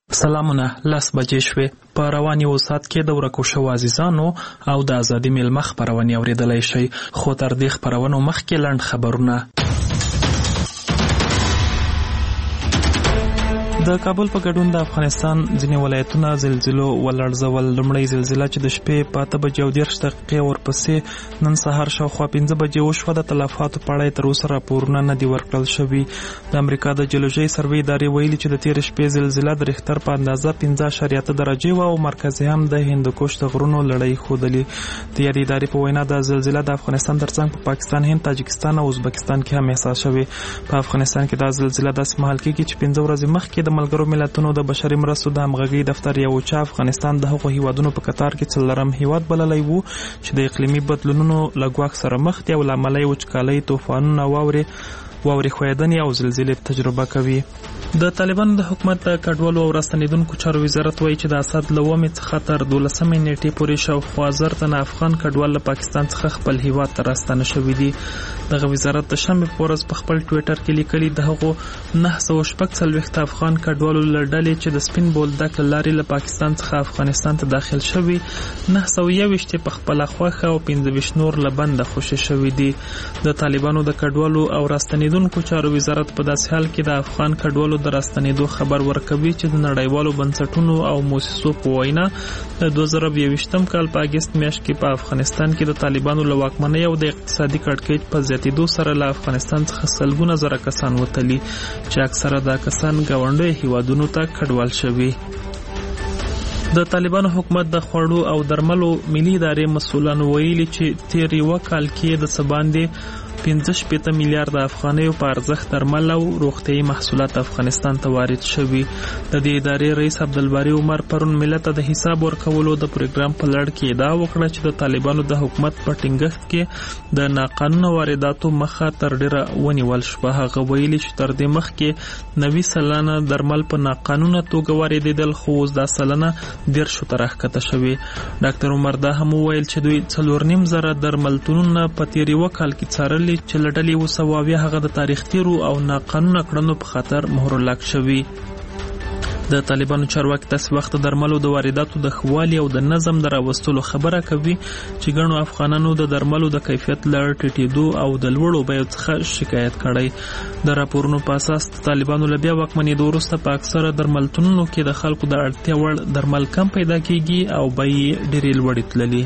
سلامونه 10 بجې شوې. په روان یو ساعت کې د ورکو شوو عزیزانو او د ازادي میلمه خپرونې اورېدلی شئ، خو تر دې خپرونو مخکې لنډ خبرونه. د کابل په ګډون د افغانستان ځینې ولایتونه زلزلو ولړزول. لومړۍ زلزله چې د شپې په 8:30 دقیقې ورپسې نن سهار شاوخوا 5 بجې وشوه. د تلفاتو په اړه تر اوسه راپورونه نه دي ورکړل شوي. د امریکا د جیولوژي سروې ادارې ویلي چې د تېرې شپې زلزله د ریختر په اندازه 5.8 درجې وه او مرکز هم د هندوکش د غرونو لړۍ ښودلې. د یادې ادارې په وینا د زلزله د افغانستان ترڅنګ په پاکستان، هند، تاجکستان او ازبکستان کې هم احساس شوې. په افغانستان کې د زلزله داسې مهال کېږي چې 5 ورځې مخکې د ملګرو ملتونو د بشري مرستو د همغږۍ دفتر یو چا افغانستان د هغو هیوادونو په قطار کې 4م هیواد بللی وو چې د اقلیمي بدلونونو له ګواښ سره مخ دي او له امله یې وچکالۍ، طوفانونه، واورې ښویدنې او زلزلې تجربه کوي. د طالبانو د حکومت د کډوالو او راستنېدونکو چارو وزارت وایي چې د اسد له 9 څخه تر 12 نیټې پورې شاوخوا 1000 تنه افغان کډوال له پاکستان څخه خپل هیواد ته راستنه شوي دي. دغه وزارت د شنبې په ورځ په خپل ټویټر کې لیکلي د هغو 946 افغان کډوالو له ډلې چې د سپین بولدک له لارې له پاکستان څخه افغانستان ته داخل شوي، 921 په خپله خوښه او 25 نور له بنده خوشي شوي دي. د طالبانو د کډوالو او راستنېدونکو چارو وزارت په داسې حال کې د افغان کډوالو د راستنېدو خبر ورکوي چې د نړیوالو بنسټونو او موسسو په وینا د 2021 کال په اګست میاشت کې په افغانستان کې د طالبانو له واکمنۍ او د اقتصادي کړکېچ په زیاتېدو سره له افغانستان څخه سلګونه زره کسان وتلي چې اکثره دا کسان ګاونډیو هیوادونو ته کډوال شوي. د طالبانو حکومت د خوړو او درملو ملي ادارې مسؤلانو ویلي چې تیر یو کال کې د سباندې 15 میلیارد افغانیو په ارزښت درمل او روغتیايي محصولات افغانستان ته وارد شوي. د دې ادارې رئیس عبدالباري عمر پرون ملت ته د حساب ورکولو د پروګرام په لړ کې ادعا وکړه چې د طالبانو د حکومت په ټینګښت کې د ناقانونه وارداتو مخه تر ډیره ونیول شوه. هغه ویلي چې تر دې مخکې 90 سلنه درمل په ناقانونه توګه واردېدل، خو اوس دا سلنه 10 ته راښکته شوي. ډاکټر عمر دا هم وویل چې دوی 4.5 درملتونونه په تیر یو کال کې څارلي چې له ډلې 200 هغه د تاریخ تیرو او ناقانونه کړنو په خاطر مهرلاک شوي. د طالبانو چارواکي داسې وخت د درملو د وارداتو د ښوالي او د نظم د راوستلو خبره کوي چې ګڼو افغانانو د درملو د کیفیت له ټیټېدو او د لوړو بیو څخه شکایت کړی. د راپورونو په اساس د طالبانو له بیا واکمنېدو وروسته په اکثره درملتونونو کې د خلکو د اړتیا وړ درمل کم پیدا کیږي او بیې ډېرې لوړې تللي.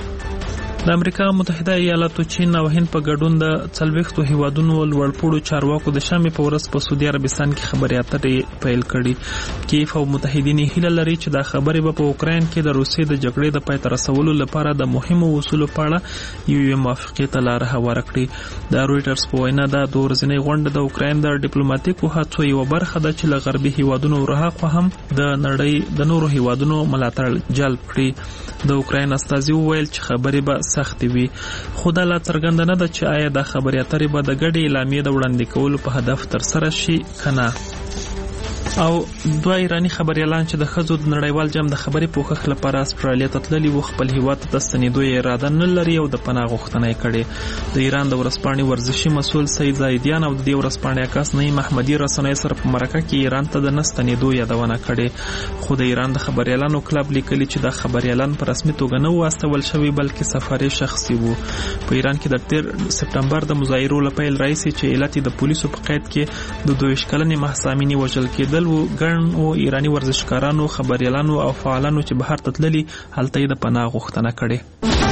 د امریکا متحده ایالاتو، چین او هند په ګډون د 40 هیوادونو لوړپوړو چارواکو د شنبې په ورځ په سعودي عربستان کې خبرې اترې پیل کړي. کیف او متحدین هیله لري چې دا خبرې به په اوکراین کې د روسیې د جګړې د پای ته رسولو لپاره د مهمو اصولو په اړه یوې موافقې ته لاره هواره کړي. د رویټرز په وینا دا د ورځنۍ غونډه د اوکراین د ډیپلوماټیکو هڅو یوه برخه ده چې له غربي هیوادونو وروهاخوا هم د نړۍ د نورو هیوادونو ملاتړ جلب کړي. د اوکراین استازي وویل چې خبرې به سختې وي، خو دا لا څرګنده نه ده چې آیا دا خبرې اترې به د ګډې اعلامیې د وړاندې کولو په هدف ترسره شي که نه. او 2 ایرانی خبريالان چې د ښځو د نړیوال جام د خبري پوښښ لپاره استرالیا ته تللي وو خپل هیواد ته ستنېدو یې اراده نه لري او د پناه غوښتنه یې کړې. د ایران د ورځپاڼې ورزشي مسؤل سید زایدیان او د دې ورځپاڼې عکاس نعیم احمدي رسنیو سره په مرکه کې ایران ته د نه ستنېدو یادونه کړې. خو د ایران د خبريالانو کلب لیکلي چې دا خبريالان په رسمي توګه نه وو استول شوي بلکې سفاري شخصي وو. په ایران کې د 13 سپټمبر د مظاهرو له پیل راهیسې چې علت د پولیسو په قید کې د 22 کلنې مهسا امینی وژل کېدل و، ګڼ او ایرانی ورزشکارانو، خبريالانو او فعالانو چې بهر ته تللي هلته یې د پناه غوښتنه کړې.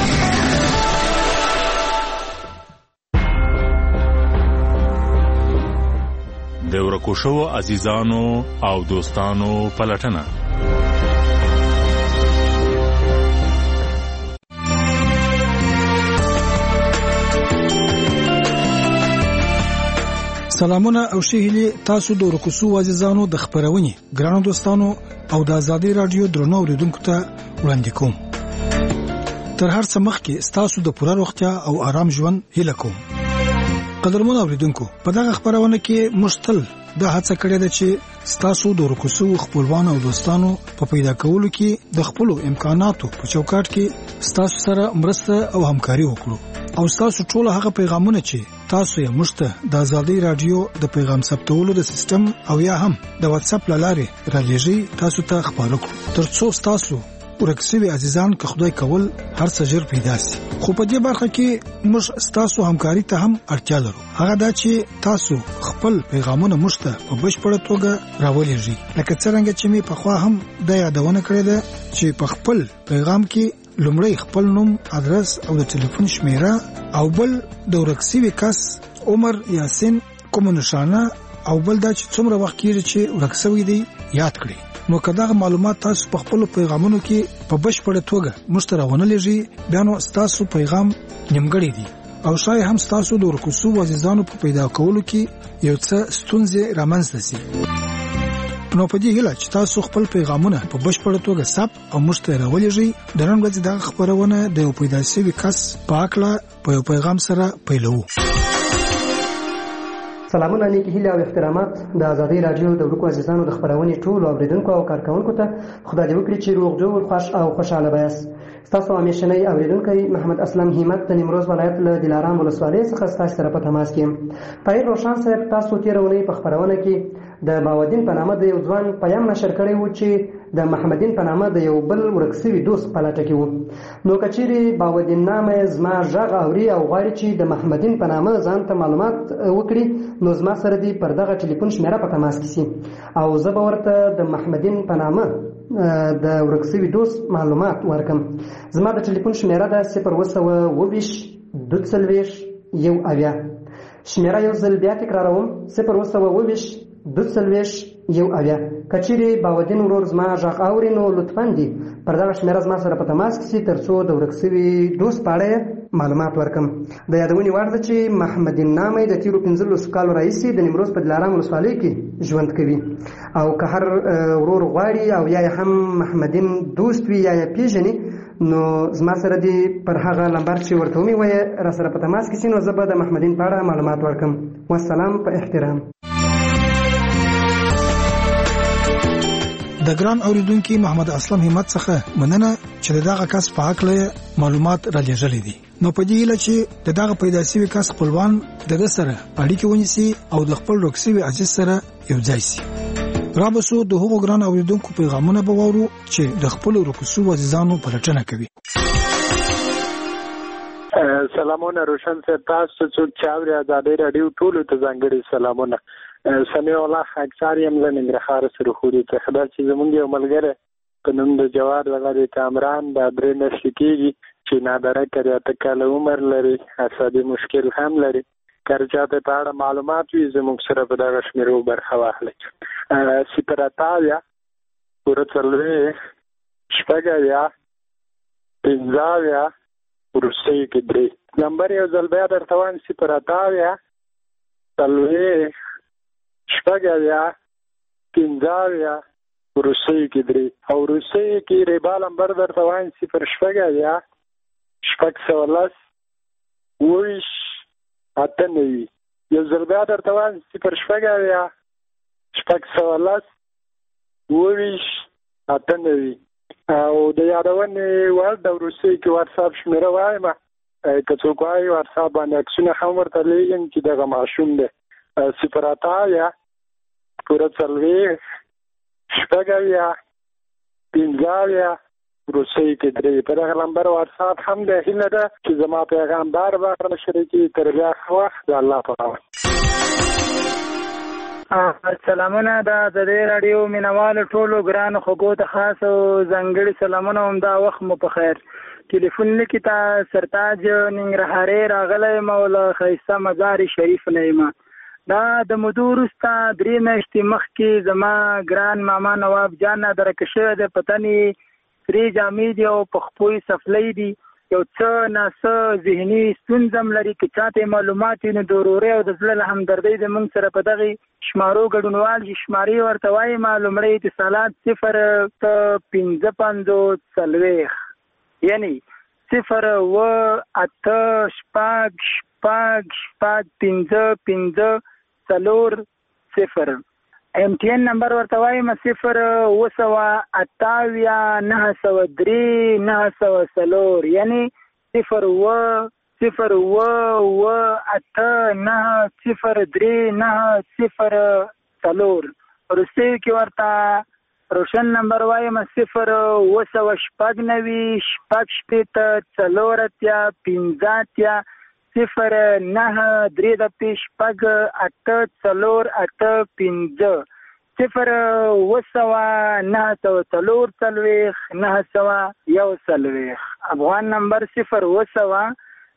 د ورکو شوو عزیزانو او دوستانو پلټنه. سلامونه او ښه تاسو د ورکو شوو عزیزانو د خبرونې ګرانو دوستانو او د آزادي رادیو درنو اوریدونکو ته وړاندې کوم. تر هر څه مخکې تاسو د پوره روغتیا او آرام ژوند هیله کوم. قدرمن اوریدونکو، په دغه خبرونه کې مشتل د هڅه کړې ده چې تاسو د ورکو شوو خپلوانو او دوستانو په پیدا کولو کې د خپل امکاناتو په چوکاټ کې تاسو سره مرسته او همکاري وکړو او تاسو ټول هغه پیغامونه چې تاسو یې موږ ته د ازادي رادیو د پیغام ثبتولو د سیستم او یا هم د واتس اپ لارې رالیږي تاسو ته خبرو کوو ترڅو تاسو ورکسوي عزیزان که خدای کول هر څه ژر پیدا سي خو په دې برخه کې موږ تاسو همکاري ته هم اړتیا لرو هغه دا چې تاسو خپل پیغامونه موږ ته په بشپړه توګه راولېږئ لکه څنګه چې می په خوا هم د یادونه کړې ده چې په خپل پیغام کې لومړی خپل نوم ادرس او د ټلیفون شمیره او بل د ورکسوي کس عمر یا سن کوم نشانه او بل دا چې څومره وخت کېږي چې ورکسوي دی یاد کړئ نو کدا معلومات تاسو په خپل پیغامونو کې په بشپړه توګه مشترونه لږی بیا نو تاسو پیغام نیمګړی دی او شاید هم تاسو د ورکوسو عزیزانو په پیدا کولو کې یو څه ستونزې رامنځته سي نو په دې هیله چې تاسو خپل پیغامونه په بشپړه توګه ثبت او مشترک ولېږئ د نن ورځې د خبرونه د یو پیدا شوي کس په اړه په یو پیغام سره پیلوو سلامونه نیکی هیله او احترامات د ازادي رادیو د ورکو عزیزانو د خبرونې ټول اوریدونکو او کارکونکو ته خدای دې وکړي چې روغ جوړ خوش او خوشاله وایاست تاسو همیشنی اوریدونکي محمد اسلم همت د نیمروز ولایت له دلارام ولسوالۍ څخه ستاسو سره په تماس کې طاهر روشن صاحب تاسو تیرونی په خبرونه کې د باودین په نامه د یو ځوان پیغام نشر کړی و چې د محمدین په نامه د یو بل ورکسوي دوست په لټه کې و نو کچېرې باودین نامه زما غږ اوري او غواړي چې د محمدین په نامه ځان ته معلومات وکړي نو زما سره دی پر دغه ټلیفون شمیره په تماس کې سي او زه به ورته د محمدین په نامه د ورکسوي دوست معلومات ورکم زما د ټلیفون شمیره ده 020 22 1 شمیره یو ځل بیا تکراروم 020 22 1 کچېرې باودین ورور زما غږ اوري نو لطفاً دی پر دغه شمیره زما سره په تماس کې سي ترڅو د ورکسوي دوست په اړه معلومات ورکم د یادونې وړ ده چې محمدین نامه د تیرو 15 کالو راهیسې د نیمروز په دلارام ولسوالۍ کې ژوند کوي او که هر ورور غواړي او یا هم محمدین دوست وي یا پیژني نو زما سره دی پر هغه لمبر چې ورته ومې را سره په تماس کې سي نو زه به د محمدین په اړه معلومات ورکم والسلام په احترام د ګران اوریدونکو محمد اسلم همت څخه مننه چې دغه کس په اړه معلومات را لېږلې دي نو په دې لاره چې دغه پیدا شوی کس خپلوان د سره اړیکه ونیسي او د خپل رکسوي عزیز سره یو ځای شي را بسو د هغو ګران اوریدونکو پیغامونه به وورو چې د خپل رکسو عزیزانو په لټنه کوي سلامونه روشن صاحب تاسو څوک چاوري ازادي رادیو ټول ته ځانګړي سلامونه سمي الله اکثر یم له ننګرهار سره خوري ته خبر چې زمونږ یو ملګری په نوم د جواد ولادي کامران د درې نشي کېږي چې نادره کړی ته کله عمر لري عصبي مشکل هم لري کارچاته په اړه معلومات وي زموږ سره په دغه شمیرو برخه واخلئ سپراتاویا ورڅلوي شپږاویا پنځاویا روسي کې درې نمبر یو ځل بیا درته وایم سپراتاویا څلوي شپږاویا پنځاویا روسي کې درې او روسي کې ریبا نمبر درته وایم 0 شپږاویا شپږ سوالس ویش اتنوي یو ځل بیا درته وایم 0 شپږاویا شپږ سوالس ویش اتنوي او د یادونې وړ د روسي کې واتساپ شمیره وایم که څوک وایي واتساپ باندې عکسونه هم ورته لیږم چې دغه ماشوم دی 0 پوره څلوېښت شپږاویا پنځاویا روسي کې درې په دغه نمبر واتساپ هم دی هیله ده چې زما پیغام بار بار شریکي تر بیا ښه وخت د الله په امان سلامونه د ازادي رادیو مینوالو ټولو ګرانو خوږو ته خاص او ځانګړي سلامونه هم دا وخت مو په خیر ټلیفون لیکي ته سرتاج ننګرهارۍ راغلی یم او له ښایسته مزار شریف نه یم دا د مودو وروسته 3 میاشتې مخکې زما ګران ماما نواب جان درکه شوی دی په تنې سرې جامې دي او په خپو یې څپلۍ دي یو څه ناڅه ذهني ستونزه هم لري که چاته معلومات وي نو د ورورۍ او د زړه له همدردۍ د موږ سره په دغې شمارو ګډونوال چې شمارې ورته وایم لومړی اتصالات 05540 یعنی 0 MTN نمبر ورته وایم 0 یعنی 0 0 روسي کې ورته روشن نمبر وایم 0 افغان نمبر 0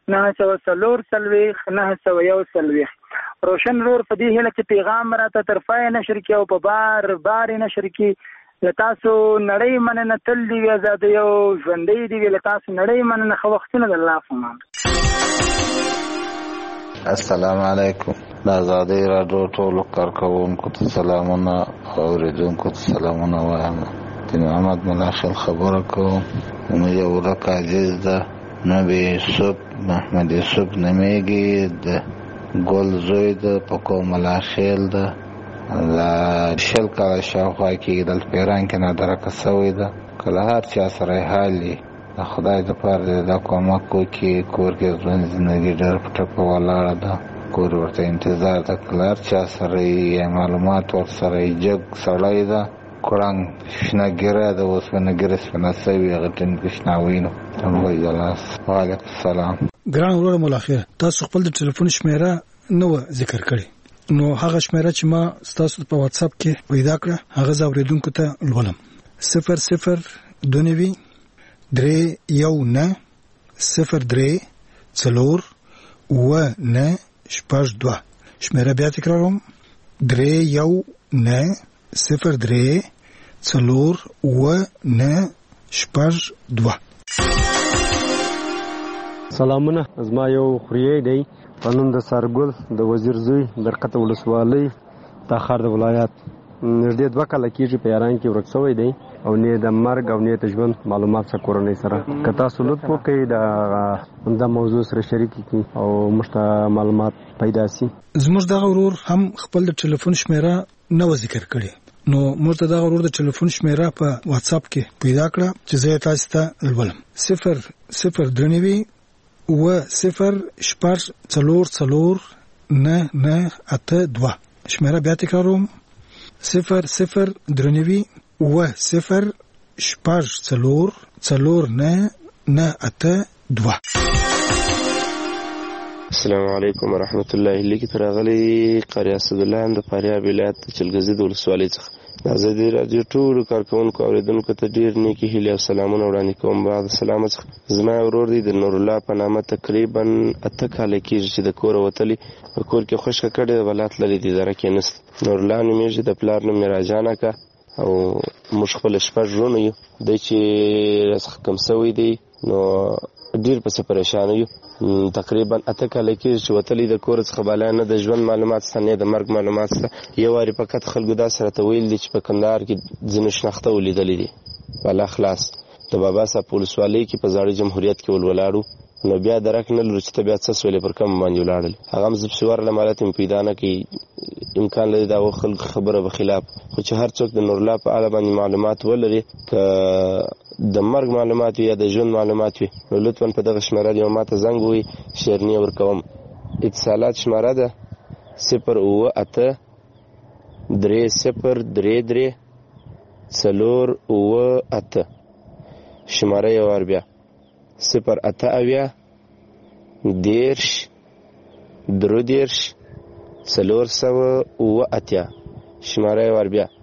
روشن رور په دې هله چې پیغام راته طرفای نشر کې او په بار نشر کې لتاسو نړۍ مننه تل دی آزاد یو ژوندۍ دی لتاسو نړۍ مننه خو وختونه د الله فمان. السلام علیکم. د آزادۍ راډیو ټولو کارکوونکو ته سلامونه او اوریدونکو ته سلامونه وایم. د محمد ملاخل خبره کوم. یو ورک عزیز ده نبی یوسف محمد یوسف نمیږي د ګل زوی ده په کوم ملاخل ده لا شل کاله شاوخوا کې دلته پیران کې نادرکه سوی ده. کله هر چا سره حالي د خدای دپاره دا کومک وکړي. کور کې ژوند زندګي ډېر په ټپه ولاړه ده. کور ورته انتظار ده. کله هر چا سره یې معلومات ورسره یې جګ سړی ده. کړنګ شنه ګیره ده. اوسپنه ګیره سپنه سوي هغه ټینګ شناوي نو جلاس. وعلیکم السلام. ګران ورور ملاخر تاسو خپل د ټلیفون شمیره نو ذکر کړی نو هغه شمیره چې ما تاسو په واتس اپ کې پیدا کړه هغه زاوریدونکو ته لولم 0029 319 03 4 شمیره بیا تکراروم 319 03 4 سلامونه. زما یو خوریی دی په نوم د سرګل د وزیر زوی برکت ولسوالۍ تاخار د ولایت نږدې 2 کاله کېږي په یاران کې ورک شوی دی او نه د مرګ او نه د ژوند معلومات څخه کورنۍ سره که تاسو لطف وکړئ د موضوع سره شریک کړئ او موږ ته معلومات پیدا شي. زموږ دغه ورور هم خپل د ټلیفون شمیره نو ذکر کړي نو موږ ته دغه ورور د ټلیفون شمیره په واتس اپ کې پیدا کړه چې زه تاسو ته لولم 00 و 0 شپږ 4 نه 8 شمیره بیا تکراروم 00 و 0 شپږ 4 نه 8 السلام علیکم ورحمت الله. لیکي ترغلي قاری اسدالله د فاریاب ولایت چلګزي د ولسوالۍ څخه د آزادۍ راډیو ټولو کارکوونکو اوریدونکو ته ډیر نیکی هیلې او سلامونه وړاندې کوم. بعد سلام زما ورور دی د نور الله په نامه تقریبا 8 کاله کېږي چې د کور وتلی په کور کې خوشکه کړي ولات لري د درکې نست. نور الله نومېږي د پلار نوم راجانه کا او موږ خپل شپږ ورونه یو د چې رسخ کم سوی دی نو ډیر په پریشان یو. تقریبا 8 کاله کې چې وتلی د کور څخه بالا نه د ژوند معلومات ستنه د مرګ معلومات سره یو واری فقط خلکو دا سره ته ویل دي چې په کندهار کې ځینې شناخته ولیدلې دي والا خلاص د بابا صاحب پولیسوالۍ کې په زاړه جمهوریت کې ولولاړو نو بیا درک نه لري چې بیا څه سولې پر کم باندې ولاړل هغه هم زبسوار لمالت پیدا نه کی امکان لري دا خلک خبره به خلاف خو چې هر څوک د نور الله په اړه باندې معلومات ولري ک د مرګ معلومات یا د ژوند معلومات وي نو لطفا په دغه شمیره یو ماته زنګ وي شیرنی ورکوم. اتصالات شمیره ده 0 شمیره یو ور بیا 0 شمیره یو ور بیا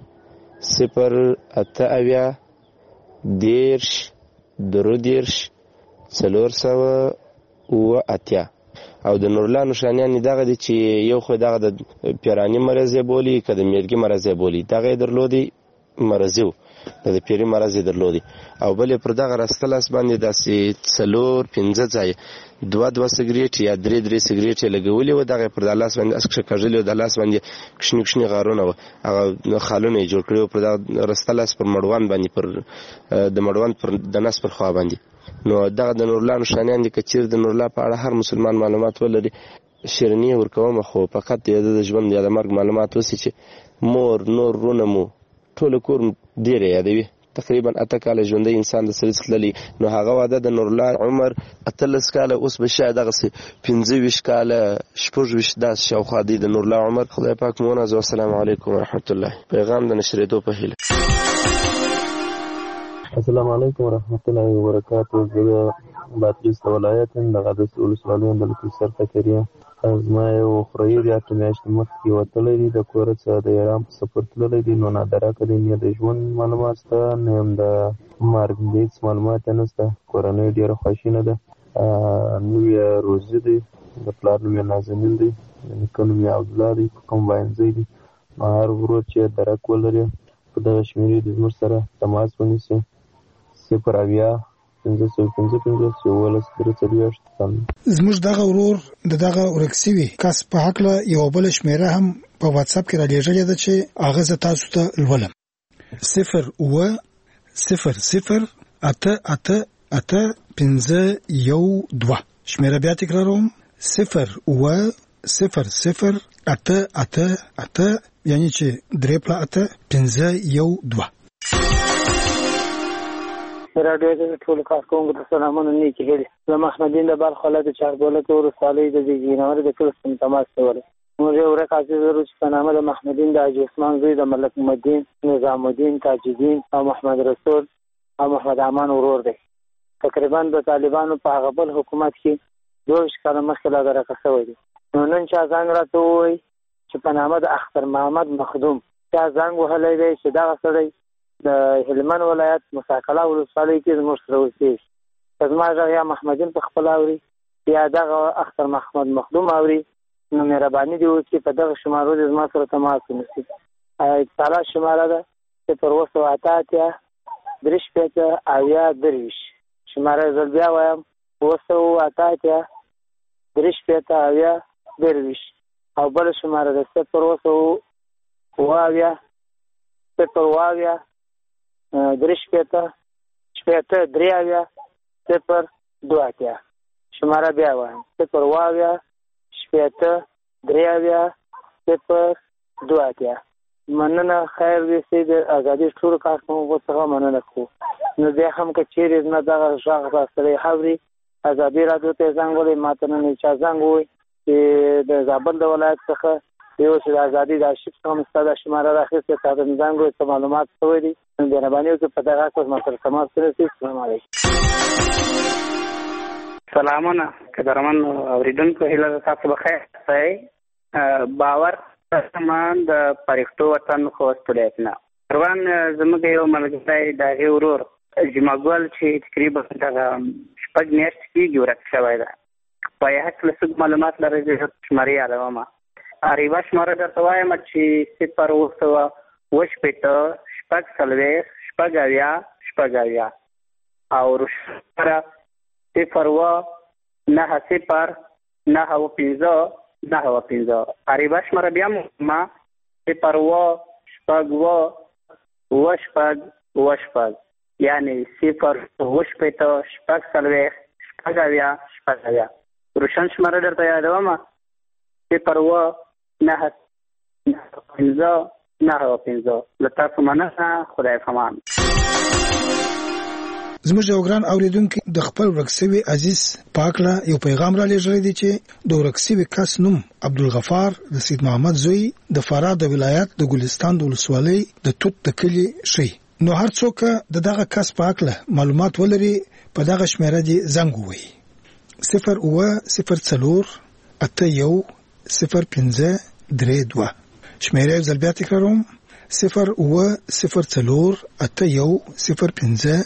0 او د نورلا نشانیان دغه دي چې یو خو دغه د پیرانی مرض بولی کده میرګي مرض بولی دغه درلودي مرزو د پیری مرض درلودي او بل پر دغه رستلاس باندې داسې 4-5 ځای 2 سیګریټ یا 3 سیګریټ لګولي و دغه پر د لاس باندې اسکه کاژلی د لاس باندې کښنی غارونه و هغه خالونه جوړ کړو پر دغه رستلاس پر مړوان باندې پر د مړوان پر د نس پر خوا باندې نو دغه د نورلا نشانیان دي کچیر د نورلا په اړه هر مسلمان معلومات ولري شیرنی ورکوم خو فقط د ژوند یا د مرګ معلومات وسی چې مور نور رونمو ټول کور ډیر یادوي تقریبا 8 کاله ژوندی انسان د سره تللی، نو هغه واده د نورالله عمر 18 کاله، اوس به شاید دغسې 25 کاله 26 داسې شاوخوا دی د نورالله عمر. خدای پاک مو ونازوي. السلام علیکم ورحمت الله. پیغام د نشرېدو په هیله. السلام علیکم ورحمت الله وبرکاته. زه د بادغیس ولایت د غادس ولسوالۍ د لکسر فکریم. زما یو خوریی دی 8 میاشتې مخکې وتلی دی د کوره څخه د ایران په سفر تللی دی، نو نادراکه دی، نه د ژوند معلومات شته نه هم د مرګ هېڅ معلومات یې نشته. کورنۍ ډېره خواشینه ده. نوم یې روزي دی، د پلار نوم یې نازنین دی، د نیکه نوم یې عبدالله دی، په کمباینځی دی. هر ورور چې درک ولري په دغه شمېرې د زموږ سره تماس ونیسي 080-555-11-43. زموږ دغه ورور د دغه ورک شوي کس په هکله یو بل شمیره هم په واتساپ کې را لېږلې ده چې هغه زه تاسو ته لولم. 080-888-512. شمیره بیا تکراروم 080-888 یعنی چې 3+8-512. راډیو د ټول کارکونکو ته سلامونه نیکی هیلې. زه محمدین د بلخ ولایت چاربولک ولسوالۍ د جینور د کلي څخه تماس کولی. موږ یو ورک عزیز لرو چې په نامه د محمدین د حاجي عثمان زوی د ملک محمدین، نظام الدین، تاج الدین او محمد رسول او محمد امان ورور دی. تقریبا د طالبانو په هغه بل حکومت کې 22 کاله مخکې لا درکه شوی دی. نو نن چا زنګ راته ووایي چې په نامه د اختر محمد مخدوم چا زنګ وهلی دی چې دغه سړی د هلمند ولایت مساکله ولسوالۍ کې زموږ سره اوسېږي. زما غږ یا محمدین په خپل اوري یا دغه اختر محمد مخدوم اوري، نو مهرباني دې وکړي په دغه شمارو دې زما سره تماس ونیسي. اتصالات شماره ده 080-358-90-23. شماره زه بیا وایم 080-358-90-23 او بل شماره ده 080-358-0 شماره بیا وایم 080-358-0 مننه. خیر دې سي د ازادي ټول کارکونکو څخه مننه کوو. نو بیا هم که چیرې نه دغه غږ راستلی حوري ازادي راډیو ته زنګ ولې ماته نن چا زنګ ووایي چې د زابل د ولایت څخه یو چې د ازادي د آرشیف څخه مې ستا دا شماره راخیستې تا ته مې زنګ ووایي څه معلومات شوی دي. نو مهرباني وکړئ په دغه حق ما سره تماس ونیسئ. السلام علیکم. سلامونه قدرمن اورېدونکو، هیله ده تاسو بخیر اوسئ. باور سامان د پرښتو وطن خوست ولایت نه روان زموږ یو ملګری د هغې ورور جمعګل چې تقریبا دغه 6 میاشتې کېږي ورک شوی ده. په یې هکله څه معلومات لرئ؟ زه شمارې یادومه. یوه شماره درته وایم چې 0-9-40-640-6 او شماره 0-9-0-9-15-9-15. عربه شماره بیا ما 0-9-0-8-8 یعنی 0-8-8 روشن شماره درته یادومه 0-9-15-9-15. له تاسو مننه. خدای پامان. زموږ یو ګران اوریدونکي د خپل ورک شوي عزیز پاکله یو پیغام را لېږلی دی چې د ورک شوي کس نوم عبدالغفار د سید محمد زوی د فراه د ولایت د ګلستان د ولسوالۍ د توت د کلي شي. نو هر څوک د دغه کس پاکله معلومات ولري په دغه شمیره دې زنګ ووایي 0-9-0-81-05-32. شمیره یو ځل بیا تکراروم 0-9-0-81-05-32.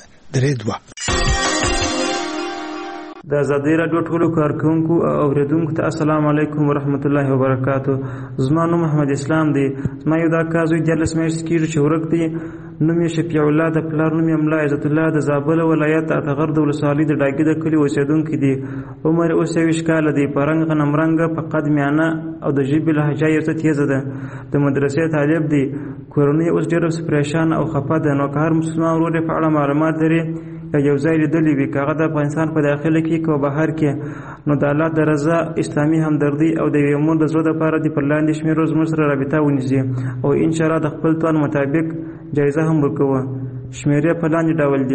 د ازادي راډیو ټولو کارکونکو او اوریدونکو ته السلام علیکم ورحمت الله وبرکاتو. زما نوم محمد اسلام دی. زما یو دا کازوی 14 میاشتې کېږي چې ورک دی. نوم یې شفیع الله، د پلار نوم یې ملا عزت الله، د زابل ولایت اتغر د ولسوالۍ د ډاګي د کلي اوسېدونکی دی. عمر 29 کاله دی. په رنګ غنم رنګه، په قد میانه او د ژبې لهجه یې څه تیزه ده. د مدرسې طالب دی. کورنۍ اوس ډېره پریشان او خفه ده. نو که هر مسلمان ورور په اړه معلومات لري یا یو ځای لیدلی وي، که هغه د افغانستان په داخله کې که بهر کې، نو د الله د رضا، اسلامي همدردي او د یوې مور د زړه دپاره دې پر لاندې شمېرو زموږ سره رابطه ونیسي او انشاءالله د خپل توان مطابق جایزه هم ورکوه. شمیرې په لاندې ډول دي: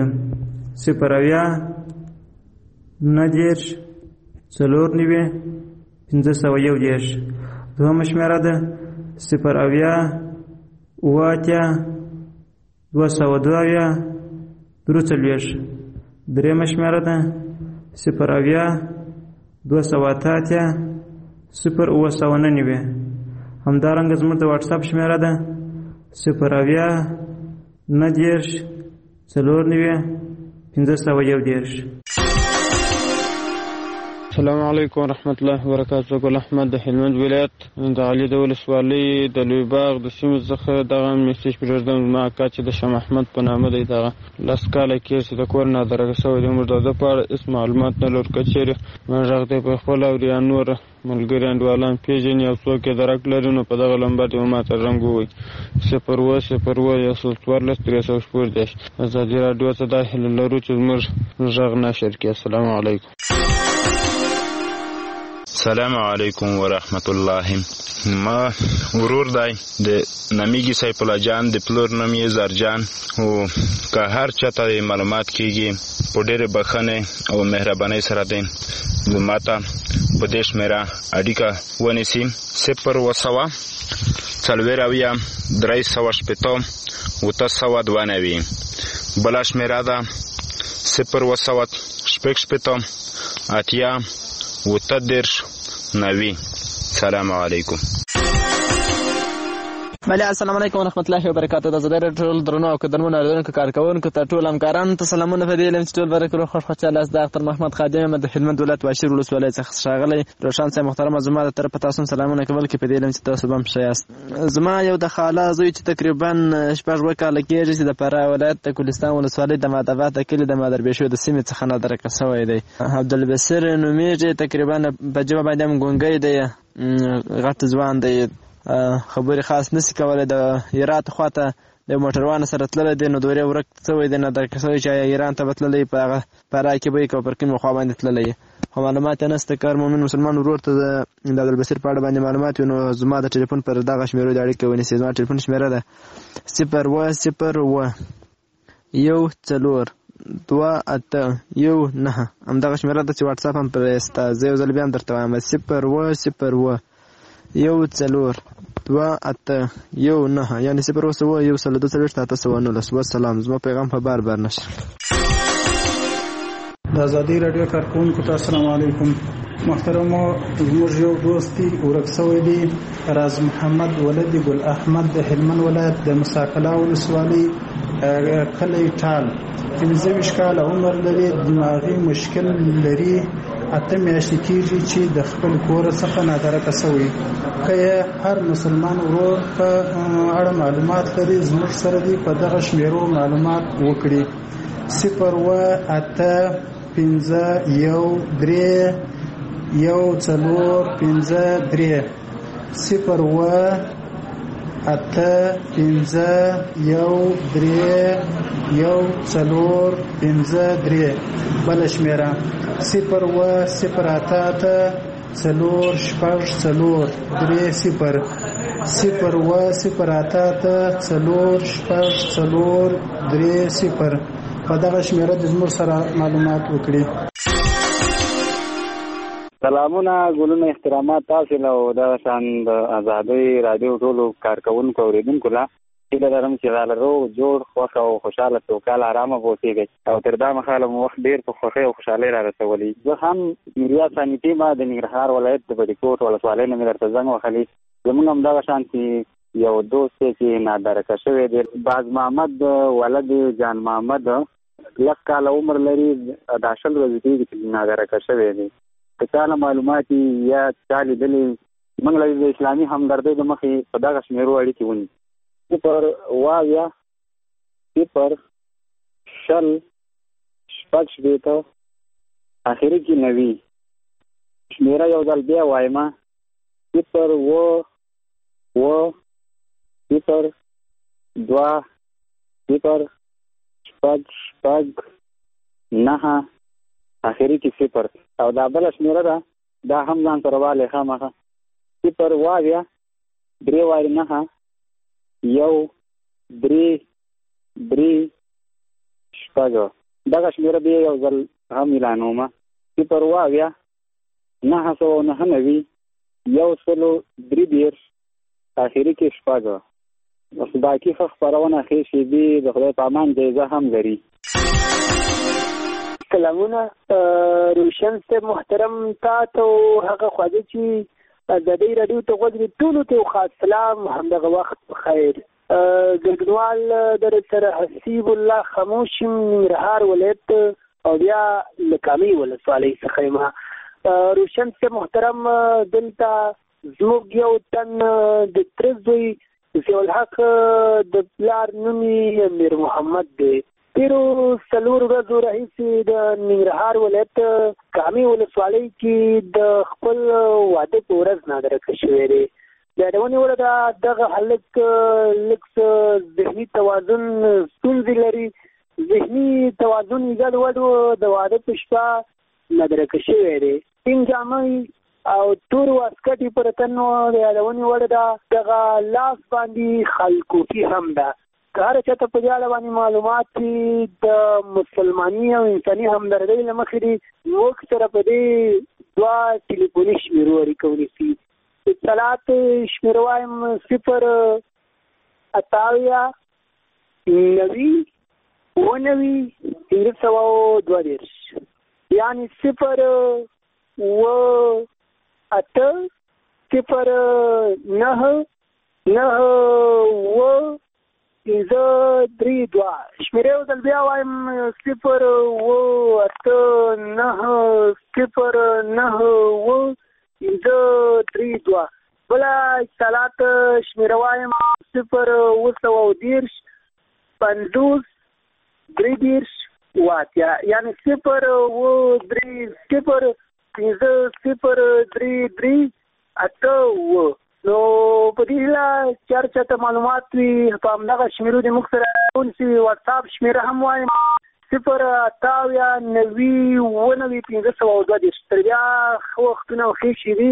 0 90 4 501. دویمه شمیره ده 0 202 43. دریمه شمیره ده 0 208 همدارنګه زموږ د واتس اپ شمیره ده 0 90 السلام علیکم ورحمت الله وبرکاته. ګل احمد د هلمند ولایت د علي د ولسوالۍ د لوی باغ د سیمې څخه دغه میسج پرېږدم. زما اکا چې د شاه محمد په نامه دی، دغه 10 کاله کېږي چې د کور نادرګه شوی دی. موږ د ده په اړه هېڅ معلومات نه لرو. که چېرې موږ غږ دی په خپل او یا نور ملګري انډیوالان پېژني او څوک یې درک لري، نو په دغه لمبر دې ماته رنګ ووایي 0 ازادي راډیو ته دا هیله لرو چې زموږ غږ نشر کړي. السلام علیکم. السلام علیکم ورحمت الله. ما ورور دی د نامیږي سیف الله جان، د پلور نوم یې زرجان. او که هر چاته معلومات کیږي په ډېرې بښنې او مهربانۍ سره دی زما ته په دې شمېره اړیکه ونیسي 0 4 380 992. بله شمېره ده 0 90. سلام علیکم. بله السلام علیکم ورحمت الله وبرکاته. د زړه ټول درنو او قدرمنو اوریدونکو کارکوونکو ته ټول همکارانو ته سلامونه. په دې علم چې ټول برکو خوشاله است. د اختر محمد خادم د هلمند ولایت واشیر ولسوالۍ څخه ښاغلی روشن صاحب محترم، زما د طرفه تاسو سلامونه کول کې په دې علم چې تاسو هم ښه یاست. زما یو د خاله زوی چې تقریبا 6 کاله کېږي چې د فراه ولایت د کوهستان ولسوالۍ د مادبات کلي د مادربېشو د سیمې څخه نادرکه شوی دی. عبدالبصیر نومیږي، تقریبا په ژبه باندې هم ګونګی دی، غټ ځوان دی، خبرې خاص نسی کولای. د هرات خواته د موټروان سره تللی دی، نو دورې ورک شوی دی، نادرکه شوی چې ایران ته به تللی، په هغه فراه کې به یې که پر کومې خوا باندې تللی. خو معلومات یې نشته. که هر مؤمن مسلمان ورور ته د عبدالبصیر په اړه باندې معلومات وي، نو زما د ټلیفون پر دغه شمېرو د اړیکې ونیسي. زما ټلیفون شمېره ده 0 0 1 4 2 8 1 9. همدغه شمېره ده چې واتس اپ هم پرې سته. زه یو ځل بیا هم درته وایم 0 0 1 4 2 8 1 9، یعنې 0 1 2 والسلام. زما پیغام په بار نشر. د ازادي راډیو کارکوونکو ته السلام علیکم. محترمو، زموږ یو دوست دی ورک شوی دی، راز محمد ولدي ګل احمد د هلمند ولایت د مساکلا ولسوالۍ کلی ټال. 15 کاله عمر لري، دماغي مشکل لري، 8 میاشتې کېږي چې د خپل کور څخه نادرکه شوی. که هر مسلمان ورور په اړه معلومات لري زموږ سره دی په دغه شمیرو معلومات وکړي. 0 8 5 1 3 1 4 5 3 0 8 5 1 3 1 4 5 3. بل شمیره 0 0 8 4 6 4 3 0 0 0 8 4 6 4 3 0. په دغه شمیره د زموږ سره معلومات وکړي. سلامونه، ګلونه، احترامات تاسو له او د شان د ازادي رادیو ټولو کارکوونکو اوریدونکو له هیله لرم چې غالرو جوړ خوښ او خوشاله سوکاله آرامه اوسئ او تر دا مخاله مو وخت ډیر په خوښۍ او خوشحالۍ را رسولي. زه هم میریا ثانیتي ما د ننګرهار ولایت د بډیکوټ ولسوالۍ نه مې درته زنګ وهلی. زموږ همدغه شانتي یو دوست چې نادرکه شوی دی، باز محمد ولد جان محمد، 10 کاله عمر لري، د 10 ورځې کېږي چې نادرکه شوی دی. که چا نه معلومات یا چا لیدلي، موږ له د اسلامي همدردۍ د مخې په دغه شمېرو اړیکې ونیسو. 0 0 شل شپږ شپېته اخري کې 90. شمېره یو ځل بیا وایم 0 0 0 2 0 شپږ 9 اخري کې 0. او دا بل شمیره ده، دا هم ځان سره والی خامخه 0 3 9 1 3 3 شپږ دغه شمیره بیا یو ځل هم اعلانومه 0 999 133 اخري کې شپږ. بس باقي خبرونه خېشي دي د خدای په امان جایزه هم لري. سلامونه روشن صاحب محترم تاسو هغه خواږه چې ازادي رادیو ته غوږی ټولو ته خاص سلام همدغه وخت بخیر. ګډونوال در سره حسیب الله خاموش ننګرهار ولایت او بیا لکامي ولسوالۍ څخه ما روشن صاحب محترم دلته زموږ یو تن د ترزوی ضیاءالحق د پلار نومي امیر محمد دی. تیرو 4 ورځو راهیسې د ننګرهار ولایت کامي ولسوالۍ کې د خپل واده په ورځ نادرکه شوی دی. د یادونې وړ ده دغه هلک لږ ذهني توازن ستونزې لري. ذهني توازن یې ګډوډ و. د واده په شپه نادرکه شوی دی. سپین جامې او تور واسکټ پر تن و. د یادونې وړ ده دغه لاس باندې خلکوفي هم ده. که هر چاته په دې اړه باندې معلومات د مسلماني او انساني همدردۍ له مخې دي موږ سره په دې 2 ټلیفوني شمیرو اړیکه ونیسي. اطلاعات شمیر وایم 0 88 90 92 322 یعنی 0 8 0 9 9 3 شمیره او دل بیا وایم 0 8 9 0 9 3 بلا اطلاعات شمیره وایم 0 9 50 3 واتیا یعنی 0 3 0 8 نو په دې لا چرچا ته معلومات وي په همدغه شمیرو د موږ سره ونیسي. واتساپ شمیره هم وایم 0 88 90 522 تر بیا ښه وختونه او ښې شېبې.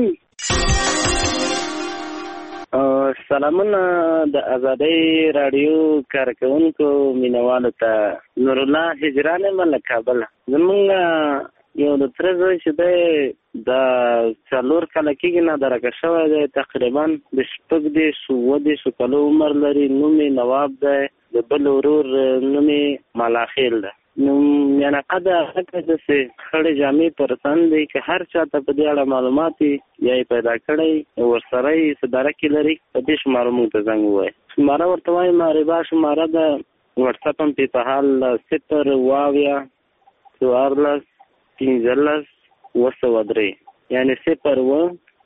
سلامونه د ازادۍ راډیو کارکوونکو مینوالو ته. نور الله هجران له کابل. زمونږ یو د تره زوی چې دی د 4 کاله کېږي نادرکه شوی دی. تقریبا د 7 کالو عمر لري. نوم یې نواب دی. د بل ورور نوم یې ملاخیل دی. نو میانقه د هغه داسې خړې جامې پر تن دی. که هر چاته په دې اړه معلومات یا یې پیدا کړی ورسره یې صداره کې لري په دې شماره موږ ته زنګ ووایي. شماره ورته وایم ربا شماره ده. وټساپ هم پې په حال 0 واویا 14 15 203 یعنی 0 و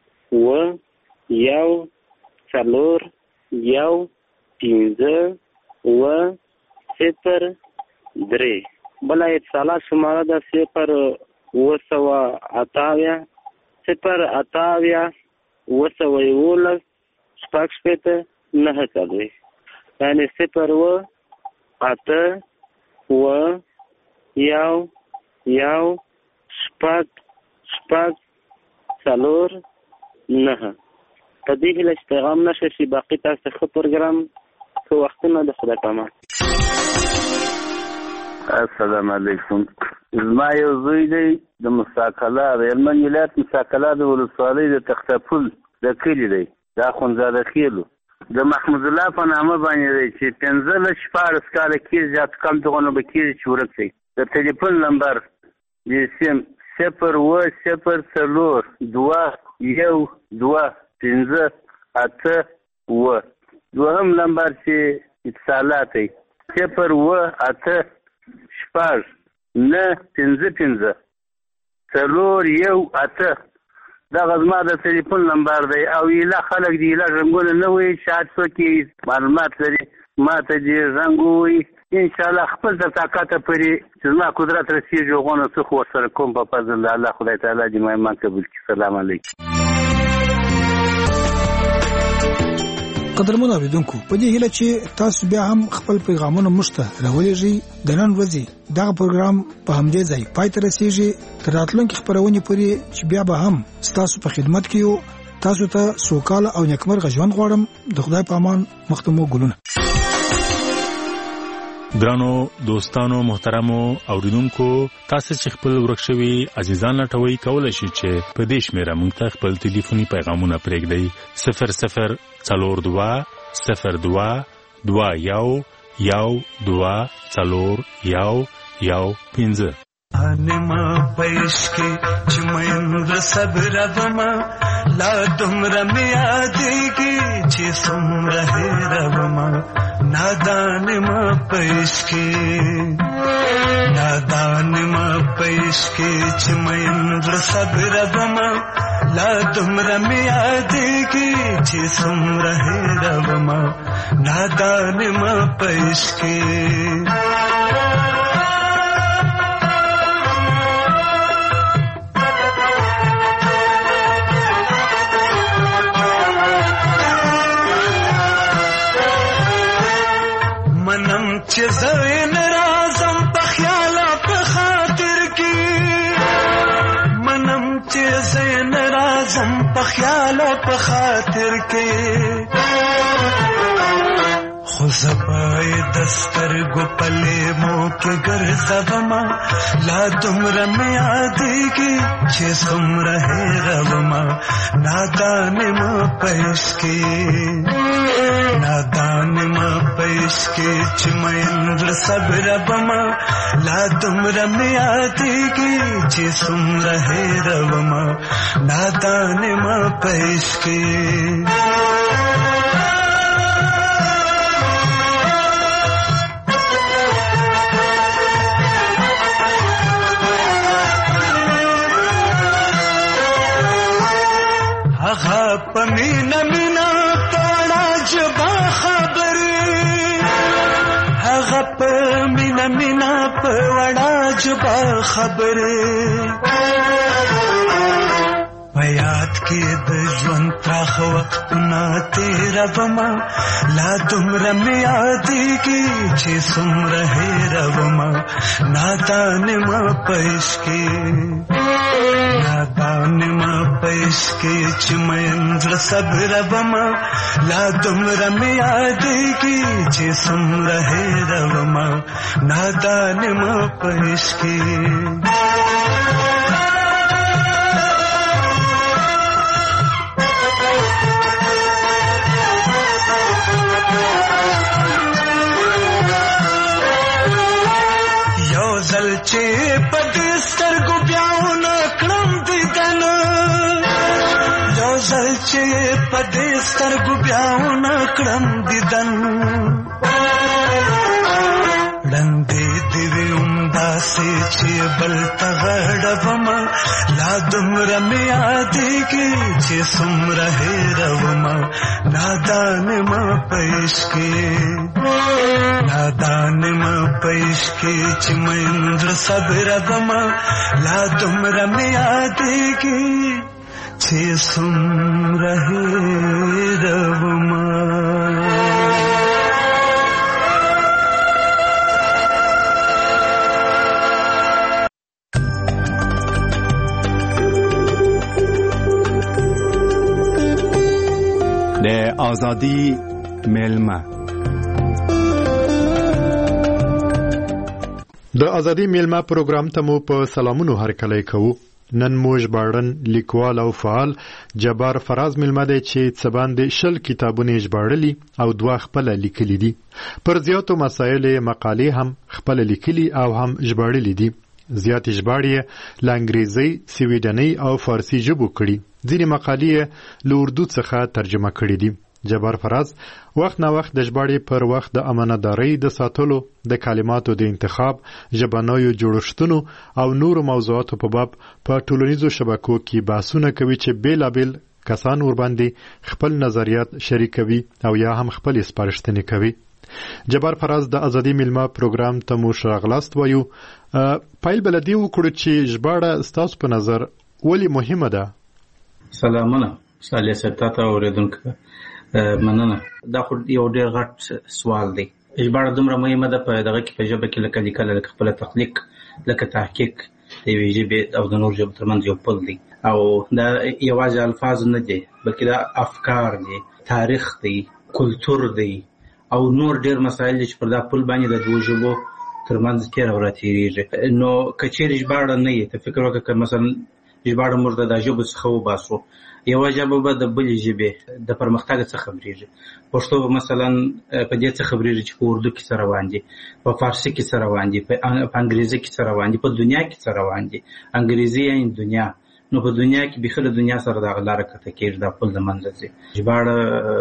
1 4 1 15 و 0 3. بله اتصالات شماره ده 0 288 0 88 211 6 9 یعنی 0 و 8 و 1 شپږ 4 9. په دې هیله چې پیغام نشه شي باقي تاسو ښه پروګرام ښه وختونه د خدای په امان. السلام علیکم. زما یو زوی دی د مساکله د هلمند ولایت مساکله د ولسوالۍ د تختپل د کلي دی. دا اخندزاده خیلو د محمود الله په نامه باندې دی چې 15 کاله کېږي یا کم دغونه به کېږي چې ورک دی. د ټلیفون نمبر د سیم 0 0 4 2 1 2 5 8 و. دوهم نمبر چې اتصالات دی 0 8 شپږ 9 5 4 1 8. دغه زما د ټلیفون نمبر دی. او ایله خلک دی ایله رنګونه نه وایي چې هر څوک معلومات لري ما ته دې زنګ ووایي. انشاءالله خپل د طاقته پورې چې زما قدرت رسېږي هغونه څه خو ورسره کوم په فضل الله. خدای تعالی دې ما ایمان قبول کړي. سلام علیکم. قدرمن اوریدونکو په دې هیله چې تاسو بیا هم خپل پیغامونه موږ ته راولېږئ. د نن ورځې دغه پروګرام په همدې ځای پای ته رسېږي. تر راتلونکي خپرونې پورې چې بیا به هم ستاسو په خدمت کې یو. تاسو ته سوکاله او نیکمرغه ژوند غواړم. د خدای په امان. مخ ته مو ګلونه. ګرانو دوستانو محترمو اوریدونکو تاسو چې خپل ورک شوي عزیزان لټوي کولای شئ چې په دې شمیره موږ ته خپل ټلیفوني پیغامونه پرېږدئ 00 انما پېشکې چې مېند صبر وما لا دومره مې یادېږي چې څومره هېرومه نادان ما پېشکې چې مېند صبر وما لا دومره مې یادېږي چې څومره هېرومه نادان ما پېشکې چې زین رازم په خیال په خاطر کې منم چې زین رازم په خیال په خاطر کې خو زبای دسترګو پلې مو کې ګرځوما لا دومره مې یادېږي چې څومره هېرومه نادان ما پېشکې چې مېند صبر وما لا دومره مې یادېږي چې څومره هېرومه نادان ما پېشکې هغه په مینا تاړه جبا خبرې هغه په مینا په وړه جبا خبرې په یاد کې د ژوند پراخ وختونه تېرومه لا دومره مې یادېږي چې څومره هېرومه نادان ما پېشکې چې مېند صبر وما لا دومره مې یادېږي چې څومره هېرومه نادان ما پېشکې یو ځل چې په دې سترګو بیا ونه کړم دیدن یو ځل چې په دې سترګو بیا ونه کړم دیدن ړندې دې وي همداسې چې بل ته غړومه لا دومره مې یادېږي چې څومره هېرومه نادان ما پېشکې چې مېند صبر وما لا دومره مې یادېږي چې څومره هېرومه د ازادي میلمه د ازادي میلمه پروګرام ته مو په سلامونو هرکلی کوو. نن مو ژباړن لیکوال او فعال جبار فراز میلمه دی چې څه باندې 20 کتابونه ژباړلي او 2 خپل لیکلي دي. پر زیاتو مسایل مقالې هم خپل لیکلي او هم ژباړلي دي. زیات ژباړې له انګریزي، سویډني او فارسي ژبو کړي. ځینې مقالې له اردو څخه ترجمه کړي دي. جبار فراز وخت نا وخت د ژباړې پر وخت د امانتدارۍ د ساتلو، د کلماتو د انتخاب، ژبنیو جوړښتونو او نورو موضوعاتو په باب په ټولنیزو شبکو کې بحثونه کوي چې بیلابیل کسان ورباندې خپل نظریات شریکوي او یا هم خپل سپارښتنې کوي. جبار فراز د ازادي میلمه پروګرام ته مو ښاغلاست وایو. پایل بلدي وکړو چې ژباړه ستاسو په نظر ولې مهمه ده؟ سلامونه صالح ستا ته اوریدونکو، مننه. دا خو یو ډېر غټ سوال دی. ژباړه دومره مهمه ده په دغه کې، په ژبه کې لکه لیکل، لکه خپل تخلیق، لکه تحقیق د یوې ژبې او د نور ژبو ترمنځ یو پل دی. او دا یوازې الفاظ نه دي، بلکې دا افکار دي، تاریخ دی، کلتور دی او نور ډېر مسایل چې پر دا پل باندې د دوه ژبو ترمنځ تیر او راتېرېږي. نو که چېرې ژباړه نه وي، ته فکر وکړه که مثلا ژباړه موږ د ژبو څخه وباسو، یوه ژبه به د بلې ژبې د پرمختګ څه خبرېږي. پښتو به مثلا په دې څه خبرېږي چې په اردو کې څه روان دي، په فارسي کې څه روان دي، په انګریزي کې څه روان دي، په دنیا کې څه روان دي. انګریزي یعنې دنیا، نو په دنیا کې بیخي د دنیا سره دغه لاره قطع کېږي، دا پل د منځه ځي. ژباړه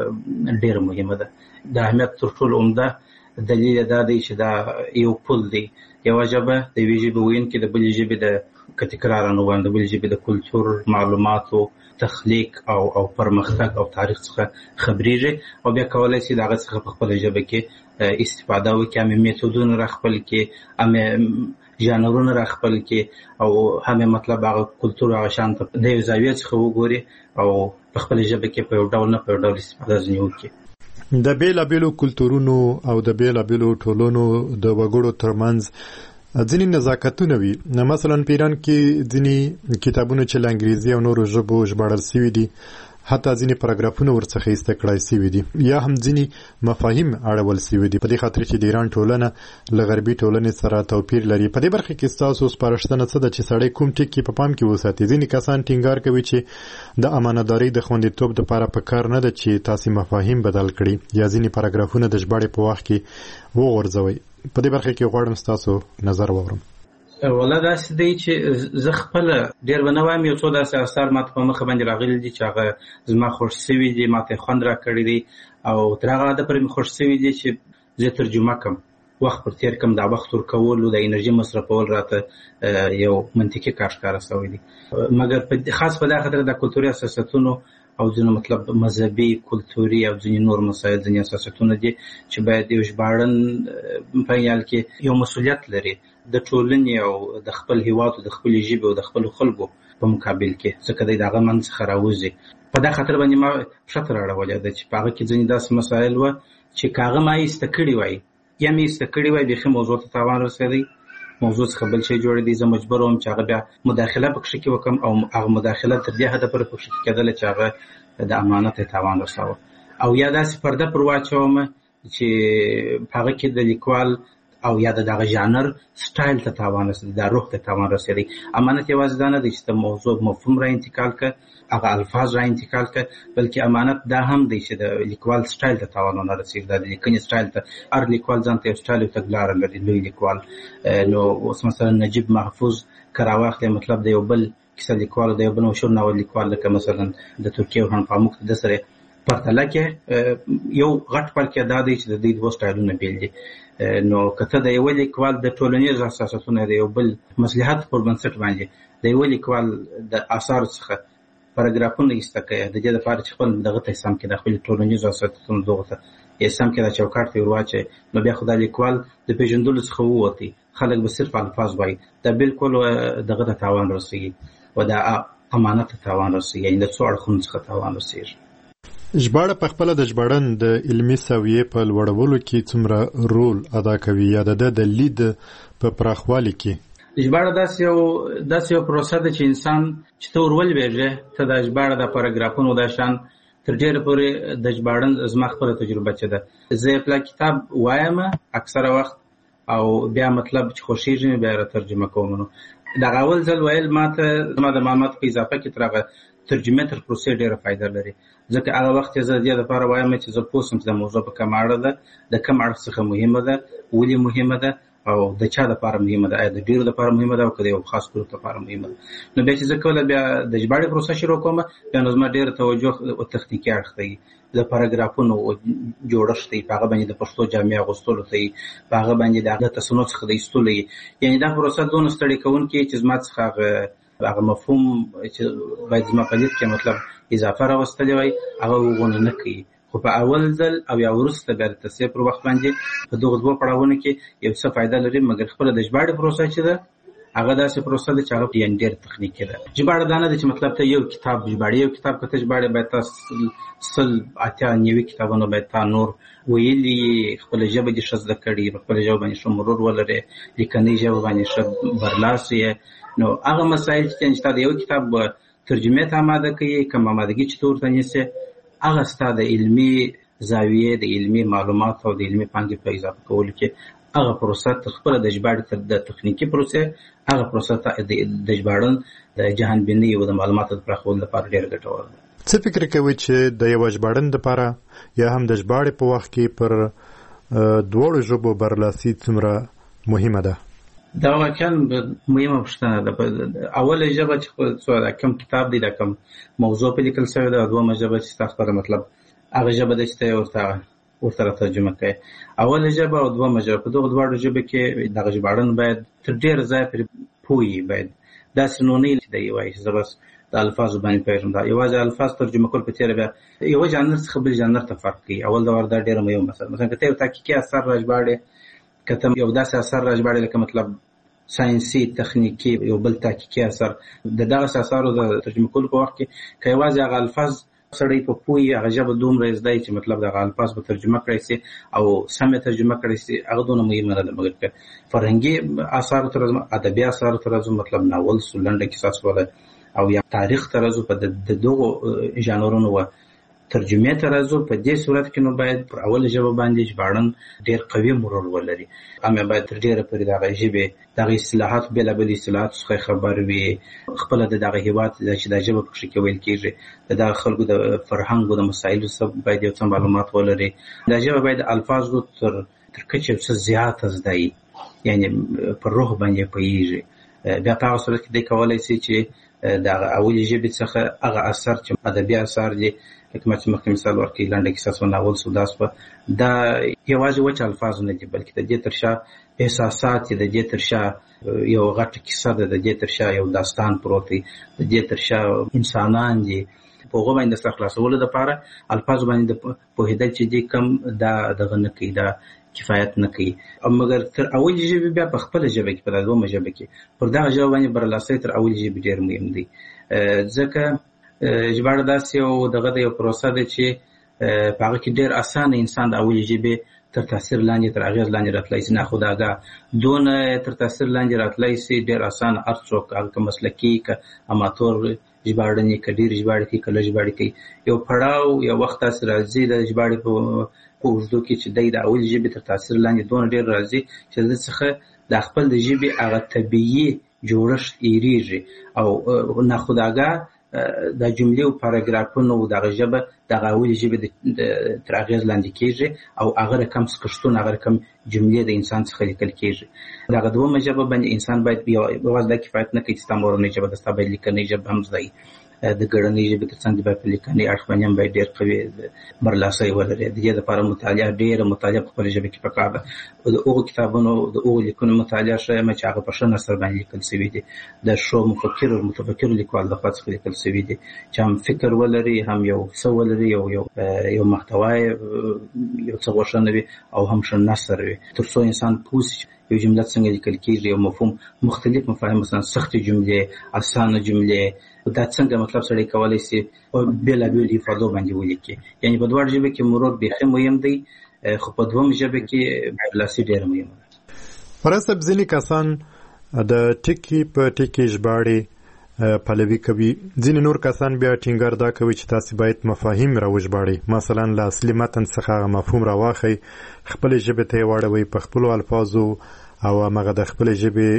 ډېره مهمه ده. د اهمیت تر ټولو عمده دلیل دا دی چې دا یو پل دی. یوه ژبه د یوې ژبې ویونکي د بلې ژبې د که تکراره نه وایم د بلې ژبې د کلتور، معلوماتو، تخلیق او پرمختګ او تاریخ څخه خبرېږي، او بیا کولی شي د هغه څخه په خپله ژبه کې استفاده وکړي، همې میتودونه را خپل کړي، همې ژانرونه را خپل کړي، او همې مطلب هغه کلتور هغه شان ته د یو زاویې څخه وګوري او په خپله ژبه کې په یو ډول نه په یو ډول استفاده ځینې وکړي. د بیلابیلو کلتورونو او د بیلابیلو ټولنو د وګړو ترمنځ ځینې نزاکتونه وي. مثلا په ایران کې ځینې کتابونه چې له انګریزي او نورو ژبو ژباړل سوي دي، حتی ځینې پاراګرافونه ورڅخه ایسته کړای سوي دي، یا هم ځینې مفاهیم اړول سوي دي، په دې خاطر چې د ایران ټولنه له غربي ټولنې سره توپیر لري. په دې برخه کې ستاسو سپارښتنه څه ده چې سړی کوم ټکي په پام کې وساتي؟ ځینې کسان ټینګار کوي چې د امانتدارۍ د خوندیتوب دپاره پکار نه ده چې تاسې مفاهیم بدل کړي یا ځینې پاراګرافونه د ژباړې په وخت کې وغورځوئ. په دې برخه کې غواړم ستاسو نظر واورم. والله داسې دی چې زه خپله ډېر به نه وایم، یو څو داسې اثار ماته په مخه باندې راغلي دي چې هغه زما خوښ سوي دي، ماته یې خوند راکړی دی، او تر هغه حده پورې مې خوښ سوي دي چې زه ترجمه کړم، وخت پر تېر کړم، دا وخت ورکولو د انرژي مصرفول راته یو منطقي کار ښکاره سوی دی. مګر خاص په دا خاطر د کلتوري اساساتونو او ځینې مطلب مذهبي، کلتوري او ځینې نور مسایل، ځینې اساساتونه دي چې باید یو ژباړن په یال کې یو مسؤلیت لري د ټولنې او د خپل هیواد او د خپلې ژبې او د خپلو خلکو په مقابل کې، ځکه دی د هغه منځ څخه راوځي. په دا خاطر باندې ما ښه راړولې ده چې په هغه کې ځینې داسې مسایل وه چې که هغه ما ایسته کړي وای یا مې ایسته کړي وای، بیخي موضوع ته تاوان رسېدی، موضوع څخه بل شی جوړېدی. زه مجبور وم چې هغه بیا مداخله پکښې کې وکړم، او هغه مداخله تر دې حده پورې پکښې کېدله چې هغه د امانت ته تاوان رساوه، او یا داسې پرده پر واچومه چې په هغه کې د لیکوال او یا د دغه ژانر سټایل ته تاوان رسېدی، دا روح ته تاوان رسېدی. امانت یوازې دا نه دی چې د موضوع مفهوم را انتقال کړه، هغه الفاظ را انتقال کړه، بلکې امانت دا هم دی چې د لیکوال سټایل ته تاوان ونه رسېږي، دا د لیکنې سټایل ته. هر لیکوال ځان ته یو سټایل او تګلاره لري، لوی لیکوال. نو اوس مثلا نجیب محفوظ که راواخلې، مطلب د یو بل کیسه لیکوال، د یو بل مشهور ناول لیکوال لکه مثلا د ترکیې ورحان پاموک، د سره پرتله کې یو غټ فرق دا دی چې د دې دوه سټایلونه بیل دي. نو کته د یو لیکوال د ټولنیز اساساتونو د یو بل مصلحت پر بنسټ باندې د یو لیکوال د آثار څخه پاراګرافونه ایسته کوي، د دې لپاره چې خپل دغه ته سم کې د خپل ټولنیز اساساتونو دغه ته یې سم کې د چوکاټ ته ورواچي، نو بیا خدای لیکوال د پیژندلو څخه ووتی، خلک به صرف الفاظ وایي، دا بالکل دغه ته تاوان رسېږي او د امانت ته تاوان رسېږي، یعنې د څو اړخونو څخه تاوان رسېږي. ژباړه په خپله د ژباړن د علمي سویې په لوړولو کې څومره رول ادا کوي، یا د لید په پراخوالي کې؟ ژباړه داسې یو پروسه ده چې انسان چې ته ورولوېږې، ته د ژباړه د پاراګرافونو دا شان تر ډېره پورې د ژباړن زما خپله تجربه چې ده، زه یې پلا کتاب وایم اکثره وخت، او بیا مطلب چې خوښېږي مې بیا ترجمه کوم. نو دغه اول ځل ویل ما ته زما د معلوماتو په اضافه کې تر هغه ترجمه تر پروسې ډېره فایده لري، ځکه هغه وخت یې زه د دې دپاره وایم چې زه پوه شم چې د موضوع په کوم اړه ده، د کوم اړخ څخه مهمه ده، ولې مهمه ده، او د چا لپاره مهمه ده، آیا د ډېرو لپاره مهمه ده او که د یو خاص ګروپ لپاره مهمه ده. نو بیا چې زه کوله بیا د ژباړې پروسه شروع کوم، بیا نو زما ډېره توجه تخنیکي اړخ دی، د پاراګرافونو جوړښت دی، په هغه باندې د پښتو جامع اغوستلو ته یي، په هغه باندې د هغه تصنع څخه د ایستلو یي، یعنې دا پروسه دونه ستړې کوونکې چې زما څخه هغه مفهوم چې باید زما په لید کې مطلب اضافه راوستلی وای هغه وغونه نه کوي. خو په اول ځل او یا وروسته بیا د تصحیح پر وخت باندې په دغه دوه پړاوونو کې یو څه فایده لري، مګر خپله د ژباړې پروسه چې ده هغه داسې پروسه ده چې هغه یعنې ډېر تخنیکي ده. ژباړه دا نه ده چې مطلب ته یو کتاب ژباړې، یو کتاب که ته ژباړې باید تا 80-90 کتابونه باید تا نور ویلي، خپله ژبه دې ښه زده کړي، په خپله ژبه باندې ښه مرور ولرې، لیکنۍ ژبه باندې ښه برلاسی یې. نو هغه مسایل چې تا د یو کتاب ترجمې ته آماده کوي، کوم آمادګي چې ته ورته نیسې، هغه ستا د علمي زاویې د علمي معلوماتو او د علمي پانګې په اضافه کولو کې هغه پروسه تر خپله د ژباړې تر د تخنیکي پروسې هغه پروسه د ژباړن د جهانبینۍ او د معلوماتو د پراخولو لپاره ډېره ګټوره ده. څه فکر کوئ چې د یوه ژباړن دپاره یا هم د ژباړې په وخت کې پر دواړو ژبو برلاسي څومره مهمه ده؟ دا واقعا مهمه پوښتنه ده. اوله ژبه چې کوم کتاب دی دا کوم موضوع په لیکل شوې ده، دویمه ژبه چې تاسو ته مطلب هغه ژبه ده چې ورته ترجمه کوي. اوله ژبه او دویمه ژبه په دغه دواړو ژبو کې دغه ژباړن باید تر ډېره ځایه پرې پوه وي. باید داسې نو نه چې دی وایي چې زه بس د الفاظو باندې پوهېږم. دا یوازې الفاظ ترجمه کول په تېره بیا یوه ژانر څخه بل ژانر ته فرق کوي. اول دور دا ډېره مهمه مسله. مثلا که ته یو تحقیقي اثر راژباړې، که ته یو داسې اثر راژباړې لکه مطلب ساینسي تخنیکي یو بل تحقیقي اثر، د دغسې اثارو د ترجمه کولو په وخت کې که یوازې هغه الفاظ سړی په پوهي هغه ژبه دومره زده چې مطلب دغه الفاظ به ترجمه کړی سي او سمې ترجمه کړی سي، هغه دونه مهمه نه ده. مګر که فرهنګي اثارو ته راځو، ادبي اثارو ته راځو، مطلب ناول سو، لنډه کیسه سوله او یا تاریخ ته راځو، په د دغو ژانرونو و ترجمې ته راځو، په دې صورت کې نو باید پر اوله ژبه باندې ژباړن ډېر قوي مرور ولري. اما باید تر ډېره پورې دغه ژبې دغه اصطلاحات بېلابېل اصطلاحاتو څخه خبر وي، خپله د دغه هېواد چې دا ژبه پکښې کې ویل کېږي د دغه خلکو د فرهنګو د مسایلو څخه باید یو څه معلومات ولري. دا ژبه باید الفاظو تر کچې څه زیاته زده وي، یعنې پر روح باندې پوهېږي. بیا په هغه صورت کې دی کولی سي چې د اولې ژبې څخه هغه اثر چې ادبي اثار دي، لکه ما چې مخکې مثال ورکړي لنډه کیسه سوه، ناول سو، دا سوه، دا یوازې وچ الفاظ نه دي، بلکې د دې تر شا احساسات دي، د دې تر شا یو غټه کیسه ده، د دې تر شا یو داستان پروت دی، د دې تر شا انسانان دي. په هغو باندې د سر خلاصولو دپاره الفاظو باندې د پوهېدل چې دي کم دا دغه نه کوي، دا کفایت نه کوي. مګر تر اولې ژبې بیا په خپله ژبه کې، په دویمه ژبه کې پر دغه ژبه باندې برلاسۍ تر اولې ژبې ډېر مهم دی. ځکه ژباړه داسې یو دغه د یو پروسه ده چې په هغه کې ډېر اسانه انسان د اولې ژبې تر تاثیر لاندې، تر اغېز لاندې راتلی سي. ناخودآګاه دونه تر تاثیر لاندې راتلی سي، ډېر اسانه هر څوک، هغه که مسلکي که اماتور ژباړن یې، که ډېر ژباړې کوي که لږ ژباړې کوي، یو پړاو یو وخت داسې راځي د ژباړې په اوږدو کې چې دی د اولې ژبې تر تاثیر لاندې دونه ډېر راځي چې د څخه د خپل د ژبې هغه طبیعي جوړښت هېرېږي او ناخودآګاه د جملې او پاراګرافونو دغه ژبه دغه اولې ژبې تر اغېز لاندې کېږي او هغه رقم سکشتون، هغه رقم جملې د انسان څخه لیکل کېږي. دغه دویمه ژبه باندې انسان باید یوازې دا کفایت نه کوي چې ستا مورنۍ ژبه ده، ستا باید لیکنۍ ژبه هم زده وي. د ګړنۍ ژبې تر څنګ باید په لیکنۍ اړخ باندې هم باید ډېر قوي برلاسۍ ولري. د دې دپاره مطالعه، ډېره مطالعه په خپله ژبه کې پکار ده. د هغو کتابونو د هغو لیکنو مطالعه ښیمه چې هغه په ښه نثر باندې لیکل شوي دي، د ښو متفکرو لیکوال لخوا څخه لیکل شوي دي چې هم فکر ولري، هم یو څه ولري، یو محتوا یو څه غوښنه وي او هم ښه نثر وي، تر څو انسان پوه شي یو جمله څنګه لیکل کېږي، یو مفهوم، مختلف مفاهیم، مثلا سختې جملې، اسانه جملې، دا څنګه مطلب سړی کولی سي بېلابېلو حفاظو باندې ولیکي. یعنې په دواړو ژبه کې مرور بیخي مهم دی، خو په دویم ژبه کې برلاسي ډېره مهمه ده. فرض صاحب، ځینې کسان د ټکي په ټکي ژباړې پلوي کوي، ځینې نور کسان بیا ټینګار دا کوي چې تاسې باید مفاهیم راوژباړئ، مثلا له اصلي متن څخه هغه مفهوم راواخئ، خپلې ژبې ته یې واړوئ په خپلو الفاظو او همغه د خپلې ژبې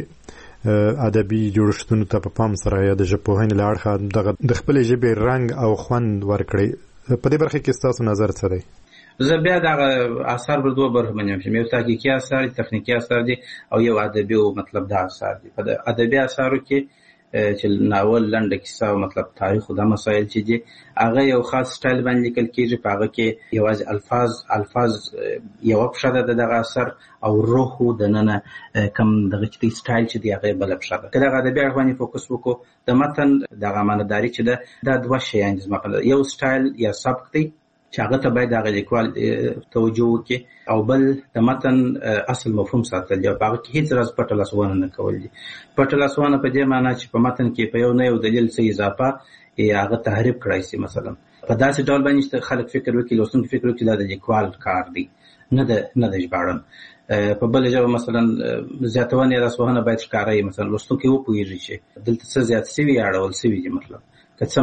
ادبي جوړښتونو ته په پام سره یا د ژبپوهنې له اړخه د خپلې ژبې رنګ او خوند ورکړئ. په دې برخه کې ستاسو نظر څه دی؟ زه بیا دغه اثار پر دوه برخو باندې ویشم، یو تحقیقي اثار دي، تخنیکي اثار دي، او یو ادبي او مطلب دا اثار دي. په ادبي اثارو کې چې ناول، لنډه کیسه او مطلب تاریخ او دا مسایل چې دي، هغه یو خاص سټایل باندې لیکل کېږي. په هغه کې یوازې الفاظ یوه پښه ده د دغه اثر او روح دننه کم دغه چې دی سټایل چې دی هغه بله پښه ده. که دغه ادبي اړخ باندې فوکس وکړو، د متن دغه امانتداري چې ده، دا دوه شیان دي زما په نظر. یو سټایل یا سبک دی چې هغه ته باید هغه لیکوال توجه وکړي، او بل د متن اصل مفهوم ساتل دي. په هغه کې هېڅ راز پټه لاسوانه نه کول دي. پټه لاسوانه په دې معنا چې په متن کې په یو نه یو دلیل څه اضافه یا هغه تحریف کړی سي، مثلا په داسې ډول باندې چې خلک فکر وکړي، لوستونکي فکر وکړي دا د لیکوال کار دی، نه د ژباړن. په بله ژبه مثلا زیاتونه یا رسوهنه باید ښکاره وي، مثلا لوستونکی وپوهېږي چې دلته څه زیات سوي یا اړول سوي دي. مطلب که څه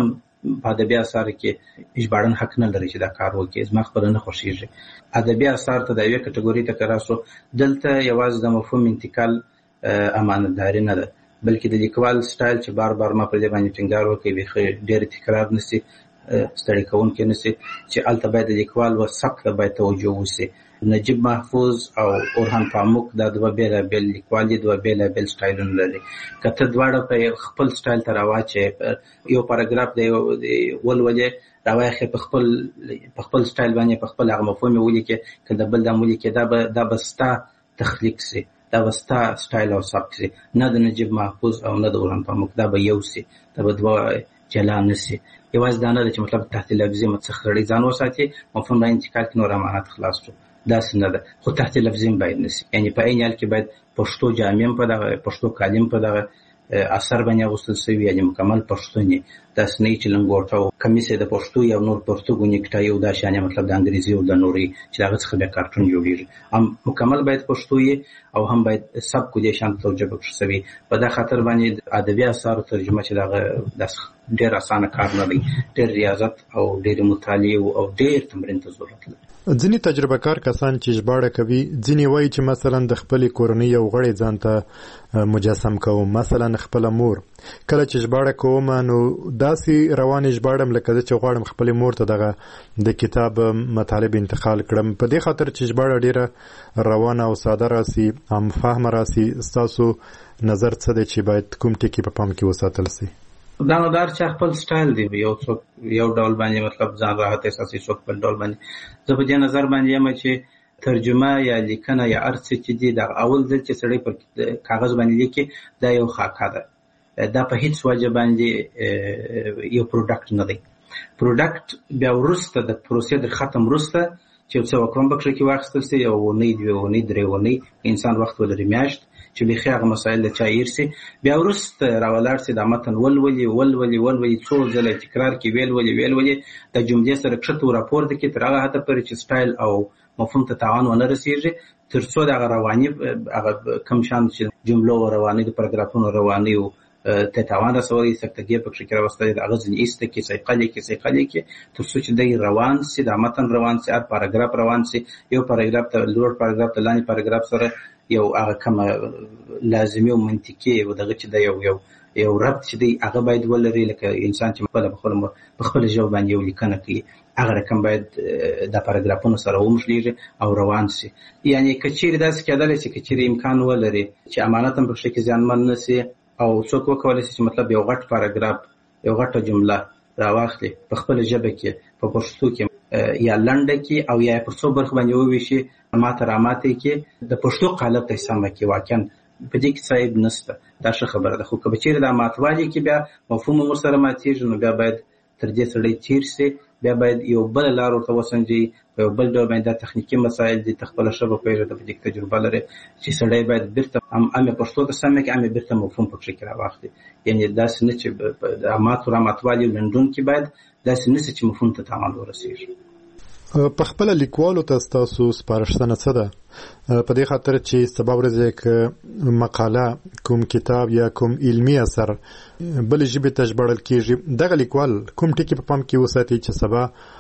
په ادبي اثارو کې ژباړن حق نه لري چې دا کار وکړي. زما خپله نه خوښېږي. ادبي اثار ته د یوې کټګورۍ ته که راسو، دلته یوازې د مفهوم انتقال امانتداري نه ده، بلکې د لیکوال سټایل چې بار بار ما پر دې باندې ټینګار وکړی بیخي ډېر تکرار نشي، ستړی کوونکی نشي، چې هلته باید د لیکوال و سبک ته باید توجه وشي. نجیب محفوظ او اورهان پاموک دا دوه بېلابېل لیکوال دي، دوه بېلابېل سټایلونه لري. که ته دواړه په خپل سټایل ته راواچې، یو پاراګراف دی ولولې راواخې په خپل سټایل باندې په خپل هغه مفهوم یې ولیکې، که د بل دا ولیکې دا به ستا تخلیق سي، دا به ستا سټایل او سبک سي، نه د نجیب محفوظ او نه د اورهان پاموک. دا به یو سي، دا به دوه جلا نه سي. یوازې دا نه ده چې مطلب تحت لفظي څخه سړی ځان وساتي، مفهوم را انتقال کړي، نور امانت خلاص شو. داسې نه ده، خو تحت لفظي باید نشي. یعنې په عین حال کې باید پښتو جامع په دغه پښتو کالم په دغه اثر باندې اغوستل شوي، یعنې مکمل پښتون یې. داسې نه چې لنګوټه او کمیس یې د پښتو یا نور پښتو نیکټای او دا شیان مطلب د انګریزي او د نورې چې د هغه څخه بیا کارټون جوړېږي. هم مکمل باید پښتو یې او هم باید سبک دې شان توجه پکې شوي. په دا خاطر باندې ادبي اثارو ترجمه چې دغه ډېر اسانه کار نه دی، ډېر ریاضت او ډېرې مطالعې او ډېر تمرین ته ضرورت لري. ځینې تجربه کار کسان چې ژباړه کوي، ځینې وایي چې مثلا د خپلې کورنۍ یو غړی ځان ته مجسم کوم، مثلا خپله مور. کله چې ژباړه کوم نو داسې روانې ژباړم لکه زه چې غواړم خپلې مور ته دغه د کتاب مطالب انتقال کړم. په دې خاطر چې ژباړه ډېره روانه او ساده راسي، عام فهمه راسي. ستاسو نظر څه دی چې باید کوم ټکي په پام کې وساتل سي؟ دا نو دار چې خپل سټایل دی، یو څوک یو ډول باندې مطلب ځان راحت احساسي، څوک بل ډول باندې. زه په دې نظر باندې یم چې ترجمه یا لیکنه یا هر څه چې دي، دا اول ځل چې سړی پر کاغذ باندې لیکي دا یو خاکه ده، دا په هیڅ وجه باندې یو پروډکټ نه دی. پروډکټ بیا وروسته د پروسې د ختم وروسته چې څه وکړم پکې کې واخیستل سي، یو اونۍ، دوه اونۍ، درې اونۍ انسان وخت ولري، میاشت چې بیخي هغه مسایل د چا هیر سي، بیا وروسته راولاړ سي، دا متن ولولي څو ځله تکرار کې ویلولي د جملې سره کښته راپورته کې تر هغه حده پورې چې سټایل او مفهوم ته تاوان ونه رسېږي، تر څو د هغه رواني هغه کم شان چې جملو رواني د پاراګرافونو رواني او ته تاوان رسوي، سکتګي پکې کې راوستل د هغه ځنې ایسته کې سیقه لیکي، تر څو چې دی روان سي، د متن روان سي، هر پاراګراف روان سي، یو پاراګراف ته لوړ پاراګراف ته لاندې پاراګراف سره یو هغه کومه لازمي او منطقي او دغه چې د یو ربط چې دی هغه باید ولري، لکه انسان چې په خپل ژبه باندې یو لیکنه کوي، هغه رقم باید د پاراګرافونو سره ومشلېږي او روان سي. یعنې که چیرې داسې کېدلی چې که چیرې امکان ولري چې امانت هم پکې زیانمن نه سي او څوک وکولی سي چې مطلب یو غټ پاراګراف، یو غټه جمله راواخلي په خپله ژبه کې په پښتو کې یا لنډه کې او یا په څو برخو باندې وویشي، ماته راماتې کې د پښتو قالب ته سمه کې، واقعا په دې کې صاحب نشته، دا ښه خبره ده. خو که چیرې د ماتوالي کې بیا مفهوم ورسره ماتېږي، نو بیا باید تر دې سړی تېر سي، بیا باید یو بله لار ورته وسنجوي، په یو بل ډول باندې دا تخنیکي مسایل دي، ته خپله ژبه پوهېږي، ته په دې کې تجربه لري چې سړی باید بېرته امې پښتو ته سمه کړي، امې بېرته مفهوم پکې کې راواخلي. یعنې داسې نه چې د راماتوالي لنډون کې باید داسې نه سي چې مفهوم ته تاوان ورسېږي. په خپله لیکوالو ته ستاسو سپارښتنه څه ده؟ په دې خاطر چې سبا ورځې که مقاله، کوم کتاب یا کوم علمي اثر بلې ژبې ته ژباړل کېږي، دغه لیکوال کوم ټکي په پام کې وساتي چې سبا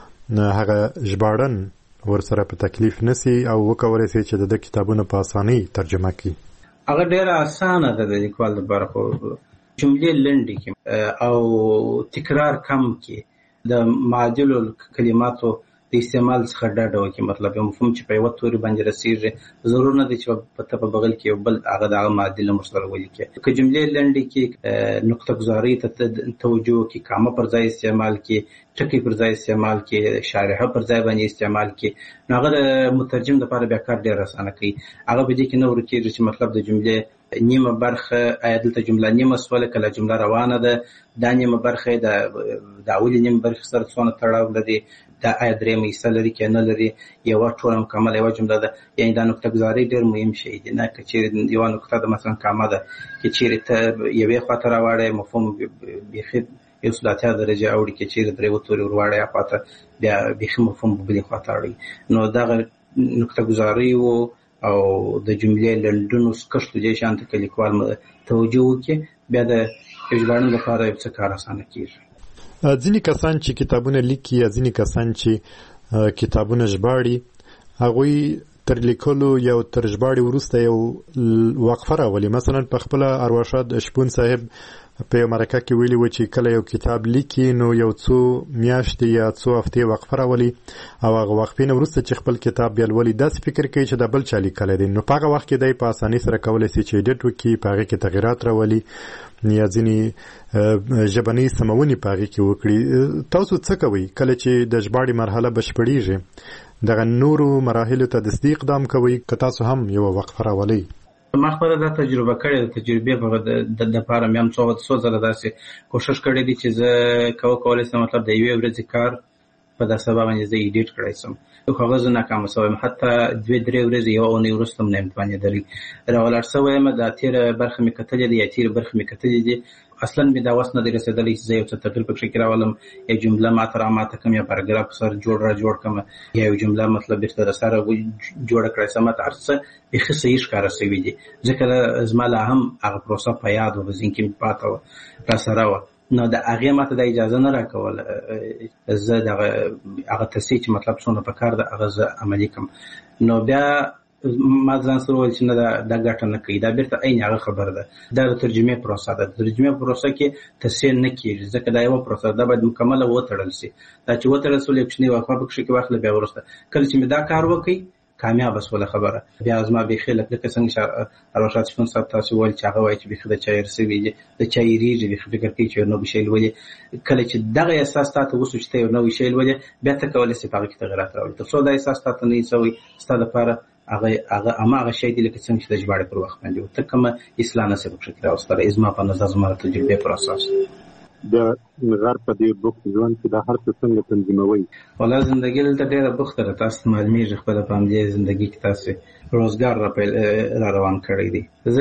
هغه ژباړن ورسره په تکلیف نسي او وکولی سي چې د کتابونو په اسانۍ ترجمه کړي؟ هغه ډېره اسانه ده د لیکوال لپاره، خو جملې لنډې کړي او تکرار کم کړي، د معادلو کلماتو د استعمال څخه ډډه وکړي. مطلب یو مفهوم چې په یوه توري باندې رسېږي، ضرور نه دی چې ته په بغل کې یو بل هغه د هغه معادل هم ورسره ولیکې. که جملې لنډې کې نقطه ګذارۍ ته توجه وکړي، کامه پر ځای استعمال کړي، ټکي پر ځای استعمال کړي، شارحه پر ځای باندې استعمال کړي، نو هغه د مترجم لپاره بیا کار ډېر اسانه کوي. هغه په دې کې نه ورکېږي چې مطلب د جملې نیمه برخه آیا دلته جمله نیمه سوله، کله جمله روانه ده، دا نیمه برخه د اولې نیمه برخې سره څونه تړاو لري، دا آیا درېیمه حصه لري که نه لري، یوه ټوله مکمله یوه جمله ده. یعنې دا نقطه ګذارۍ ډېر مهم شی دی. نه که چیرې یوه نقطه ده مثلا کامه ده، که چیرې ته یوې خواته راواړی مفهوم بیخي 180 درجه اوړي، که چیرې درېیو تورې ورواړی خواته بیا بیخي مفهوم بلې خواته اړوي. نو دغه نقطه ګذارۍ و او د جملې لنډونو کښتو دې شان ته که لیکوال توجه وکړي، بیا د ژباړن لپاره یو څه کار اسانه کېږي. ځینې کسان چې کتابونه لیکي یا ځینې کسان چې کتابونه ژباړي هغوی تر لیکلو یا تر ژباړې وروسته یو وقفه راولي. مثلا په خپله ارواښاد شپون صاحب په یو مرکه کې ویلي و چې کله یو کتاب لیکي نو یو څو میاشتې یا څو هفتې وقفه راولي او هغه وقفې نه وروسته چې خپل کتاب بیا لولي داسې فکر کوي چې دا بل چا لیکلی دی، نو په هغه وخت کې دی په اسانۍ سره کولی شي چې ایډیټ وکړي، په هغې کې تغیرات راولي یا ځینې ژبنۍ سمونې په هغې کې وکړي. تاسو څه کوئ کله چې د ژباړې مرحله بشپړېږي؟ دغه نورو مراحلو ته دستي اقدام کوئ که تاسو هم یوه وقفه راولئ؟ ما خپله دا تجربه کړې ده، تجربې د دپاره مې هم څو ځله داسې کوښښ کړی دی چې زه کولی شم مطلب د یوې ورځې کار په دا سبا باندې زه ایډیټ کړی شم، خو هغه زه ناکامه شوی یم. حتی 2-3 ورځې یوه اونۍ وروسته م نه امتحانېدلی راولاړ شوی یم. دا تېره برخه مې کتلې ده یا تېرې برخې مې کتلې دي، اصلا مې دا وس نه دی رسېدلی چې زه یو څه تغییر پکښې کې راولم، یا جمله ماته راماته کړم یا پاراګراف سر جوړ کړم یا یو جمله مطلب بیرته د سره جوړه کړی شم. ماته هر څه بیخي صحیح ښکاره شوي دي، ځکه زما لا هم هغه پروسه په یاد وه، په ذهن کې مې پاته وه، راسره وه. نو د هغې ماته دا اجازه نه راکوله زه هغه تصحیح چې مطلب څونه پکار ده هغه زه عملي کړم. نو بیا ما ځان سره وویل چې نه دا ګټه نه کوي، دا بیرته عین هغه خبره ده. دا د ترجمې پروسه ده، د ترجمې پروسه کې تصحیح نه کېږي ځکه دا یوه پروسه ده، دا باید مکمله وتړل شي. دا چې وتړل شول یو کوچنۍ وقفه پکښې کې واخله، بیا وروسته کله چې مې دا کار وکړي کامیابه شوله خبره. بیا زما بیخي لکه څنګه چې ارواښاد شپون صاحب تاسو ویل چې هغه وایي چې بیخي د چا هېر شوي دي، د چا هېرېږي، بیخي فکر کوي چې یو نوی شی لولي. کله چې دغه احساس تا ته وشو چې ته یو نوی شی لولې بیا ته کولی شې په هغه کې تغیرات راولې. تر څو دا احساس تا ته نه وي شوی ستا دپاره هغه هماغه شی دی لکه څنګه چې د ژباړې پر وخت باندې و، ته کومه اصلاح نه شې پکښې کې راوستلی. زما په نظر زما د تجربې پر اساس د غر په دې بوخت ژوند کې دا هر څه څنګه تنظیموئ؟ والله زندګي دلته ډېره بوخته ده، تاسو ته معلومېږي خپله په همدې زندګي کې تاسې روزګار را روان کړی دی. زه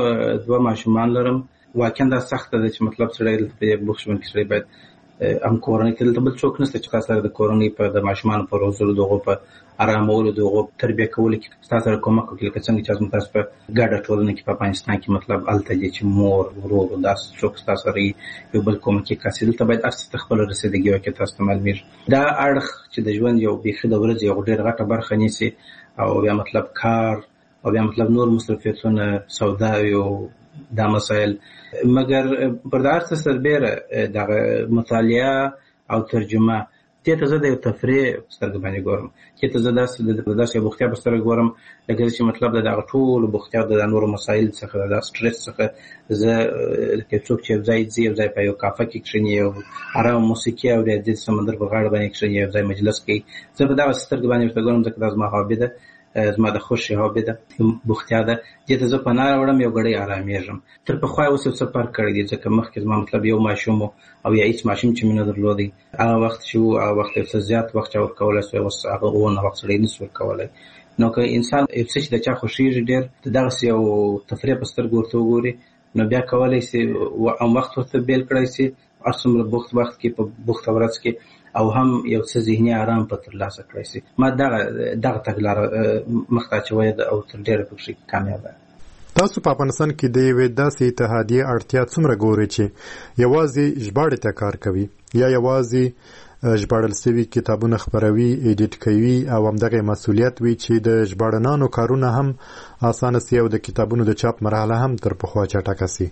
دوه ماشومان لرم. واقعا دا سخته ده چې مطلب سړی دلته په دې بوخت ژوند کې سړی باید هم کورنۍ کې دلته بل څوک نشته چې تاسو سره د کورنۍ په د ماشومانو په روزلو د هغو په ارامولو د هغو تربیه کولو کې تاسو سره کومک وکړي، لکه څنګه چې تاسو په ګډه ټولنه کې په افغانستان کې مطلب هلته دي چې مور ورور داسې څوک تاسو سره یو بل کومکي کس دلته باید هر څه ته خپله رسېدګي وکړي. تاسو ته معلومېږي دا اړخ چې د ژوند یو بیخي د ورځې یو ډېره غټه برخه نیسي، او بیا مطلب کار او بیا مطلب نور مصروفیتونه سوداوي او دا مسایل. مګر پر دا هر څه سربیره دغه مطالعه او ترجمه دې ته زه د یو تفریح سترګې باندې ګورم، چې ته زه داسې یو بوختیا په سترګه ګورم لکه چې مطلب د دغه ټولو بوختیا د نورو مسایل څخه د سټرس څخه زه لکه څوک چې یو ځای ځي، یو ځای په یو کافه کې کښېني، یو ارام موسیقي اوري، د سمندر په غاړه باندې کښېني، یو ځای مجلس کوي، زه په دغه سترګې باندې ورته ګورم ځکه دا زما هابي ده، زما د خوښې هابي ده، بوختیا ده. دې ته زه پناه راوړم، یو ګړی ارامېږم. تر پخوا یې اوس یو څه فرق کړی دی ځکه مخکې زما مطلب یو ماشوم او یا هېڅ ماشوم چې مې نه درلودی، هغه وخت چې و هغه وخت یو څه زیات وخت چا ورکولی سوی، اوس هغه اونه وخت سړی نه سي ورکولی. نو که انسان یو څه چې د چا خوښېږي ډېر دغسې یو تفریح په سترګو ورته وګوري نو بیا کولی سي هم وخت ورته بیل کړی سي هر څومره بوخت وخت کې په بوخته ورځ کې، او هم یو څه ذهني آرام په ترلاسه کړی سي. ما دغه تګلاره مخته اچوی ده او تر ډېره پکښې کامیابه. تاسو په افغانستان کې د یوې داسې اتحادیې اړتیا څومره ګورئ چې یوازې ژباړې ته کار کوي یا یوازې ژباړل شوي کتابونه خپروي، ایډیټ کوي او همدغه مسؤلیت وي چې د ژباړنانو کارونه هم اسانه سي او د کتابونو د چاپ مرحله هم تر پخوا چټکه سي؟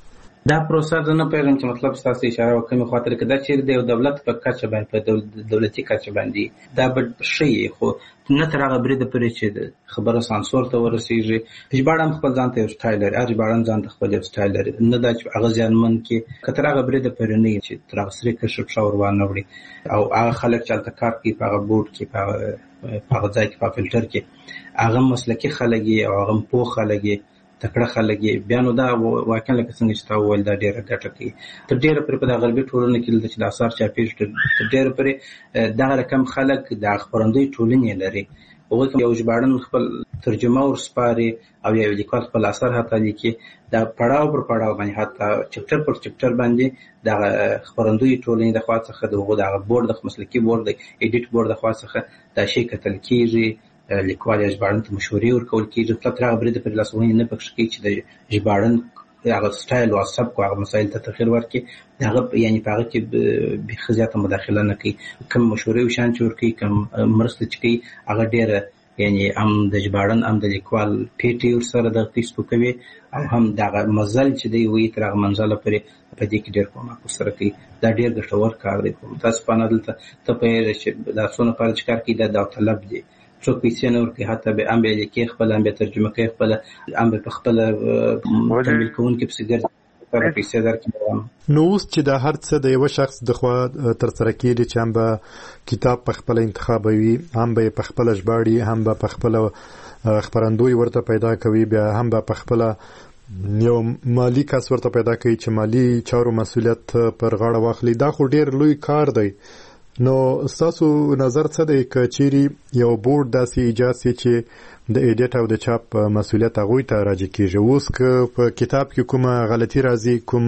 دا پروسه زه نه پوهېږم چې مطلب ستاسو اشاره وکړمې خواته لکه دا چېرې د یو دولت په کچه باندې په دولتي کچه باندې دا به ښه یي، خو نه تر هغه بریده پورې چې خبره سانسور ته ورسېږي. ژباړه هم خپل ځان ته یو سټایل لري، هر ژباړن ځان ته خپل یو سټایل لري، نه دا چې هغه زیانمن کړي، که تر هغه بریده پورې نه وي چې تر هغه سرې کشر پښه ور وانه وړي. او هغه خلک چې هلته کار کوي په هغه بورډ کې په هغه ځای کې په فلټر کې هغه مسلکي خلک یي او هغه پوه خلک یي، تکړه خلک یې. بیا نو دا واقعا لکه څنګه چې تا وویل دا ډېره ګټه کوي. تر ډېره پورې په دا غربي ټولنه کې دلته چې د اثار چاپېږي تر ډېره پورې دغه رقم خلک د خپرندوی ټولنې لري. هغوی یو ژباړن خپل ترجمه ورسپاري او یو لیکوال خپل اثر حتی لیکي، دا پړاو پر پړاو باندې حتی چپټر پر چپټر باندې دغه خپرندوی ټولنې د خوا څخه د هغو دغه بورډ د مسلکي بورډ د ایډیټ بورډ د خوا څخه دا شی کتل کېږي، لیکوال یا ژباړن ته مشورې ورکول کېږي. مطلب تر هغه بریده پورې لاسوهنې نه پکښې کوي چې د ژباړن هغه سټایل او سبک هغه مسایل ته تغیر ورکړي هغه یعنی په هغه کې به خزياته مداخله نه کوي کوم مشورې او شان چور کوي کوم مرسته کوي هغه ډیره یعنی هم د ژباړن هم د لیکوال پیټي ور سره د فیسبوک کوي او هم دغه مزل چې دی وی تر هغه منځله پرې په دې کې ډیر کومه سره کوي دا ډیر ګټور کار دی تاسو په نه دلته ته په چې دا څونه پر کار کوي دا طلب دی څوک پیسې نور کې حتی به ام به کې خپل ام به ترجمه کوي خپل ام به خپل تمویل کوونکې په سیګر پیسې درکړي نو اوس چې دا هر څه د یو شخص د خوا تر سره کېږي چې هم به کتاب په خپل انتخابوي هم به په خپل ژباړي هم به په خپل خبرندوی ورته پیدا کوي بیا هم به په خپل یو مالی کس ورته پیدا کوي چې مالی چارو مسؤلیت پر غاړه واخلي دا خو ډیر لوی کار دی نو تاسو نظر څه دی کچيري یو بورډ داسې ایجاد سي چې د ایډیټ او د چاپ مسؤلیت هغه ته راځي کیږي اوس که په کتاب کې کومه غلطي راځي کوم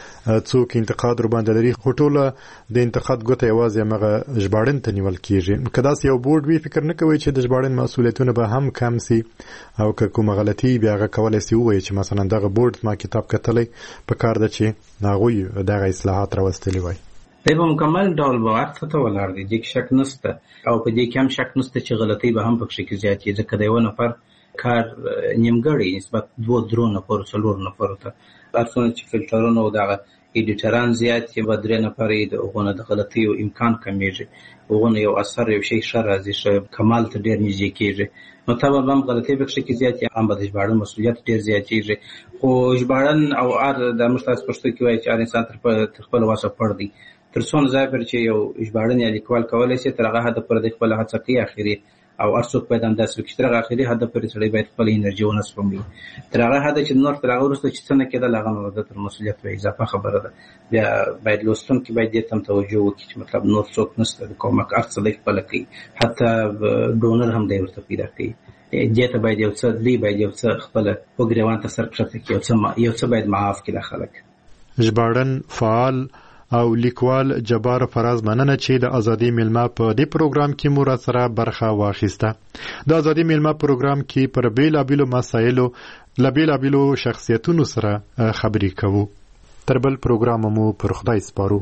څوک انتقاد ور باندې لري هټوله د انتقاد ګوته یوازې مغه ژباړن ته نیول کیږي کدا یو بورډ وی فکر نه کوي چې د ژباړن مسؤلیتونه به هم کم سي او که کومه غلطي بیا هغه کولای سي وایي چې مثلا دغه بورډ ما کتاب کتلې په کار ده چې ناغوي دغه اصلاحات راوستلې وای دی په مکمل ډول باور ته ولاړ دی چې شک نشته او په دې کې هم شک نشته چې غلطي به هم پکې کې زیاتې ځکه دی ونه پر کار نیمګړی نسبت 2 نفر 4 نفر ته ارڅونه چې فلټرونه او دغه ایډیټران زیات چې بدرې نفر د غونه د غلطي او امکان کمیږي غونه یو اثر یو شی شر راځي چې کمال ته ډیر نږدې کیږي نو طبعا هم غلطي پکې کې زیاتې هم د ژباړن مسؤلیت ډیر زیاتېږي خو ژباړن او ار د مستاس پښتو کې وایي چې انسان تر خپل واسه پړ دی تر څون ځای پر چې یو ژباړن یا لیکوال کولای شي تر هغه هدف پر د خپل هڅه کوي اخیری او ارڅوک پیدا انداز وکړي تر هغه اخیری هدف پر سړی باید خپل انرژي ونسپموي تر هغه هدف چې نور تر هغه وروسته چې څنګه کېدل هغه نور د مسؤلیت او اضافه خبره ده بیا باید لوستونکي باید دې ته توجه وکړي چې مطلب نور څوک نشته د کومک ارڅ د خپل کوي حتی ډونر هم دی ورته پیدا کوي دې ته باید یو څه دی باید یو څه خپل وګریوان ته سر کړته کې یو څه باید معاف کړي خلک ژباړن فعال او لیکوال جبار فراز مننه چې د ازادي میلمه په دې پروګرام کې مو را سره برخه واخیسته د ازادي میلمه پروګرام کې پر بیلابیلو مسایلو لبیلابیلو شخصیتونو سره خبرې کوو تر بل پروګرام مو پر خدای سپارو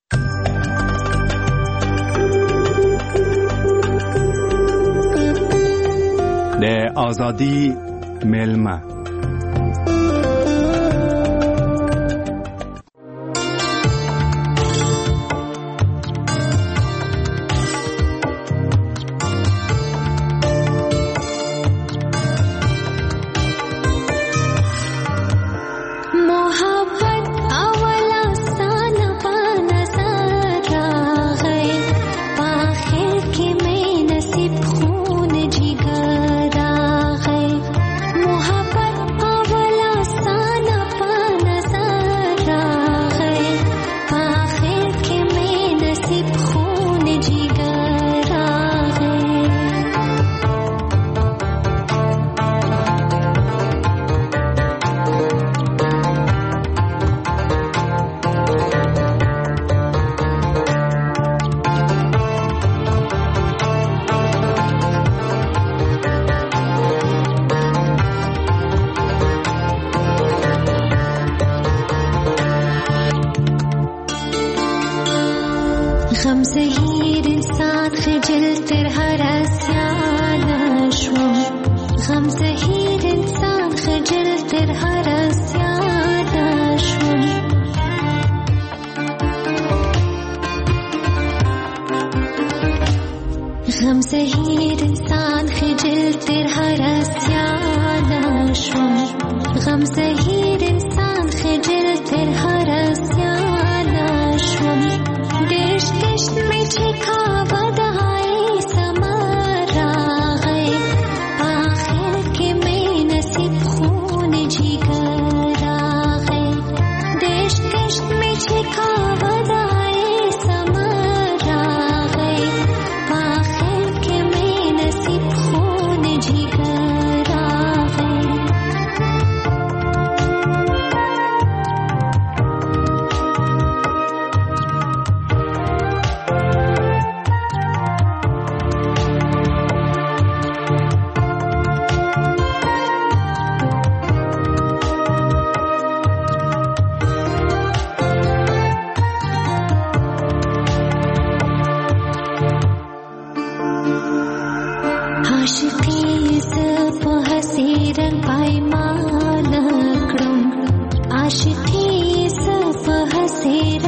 د ازادي میلمه मोहब्बत आशिकी सफह से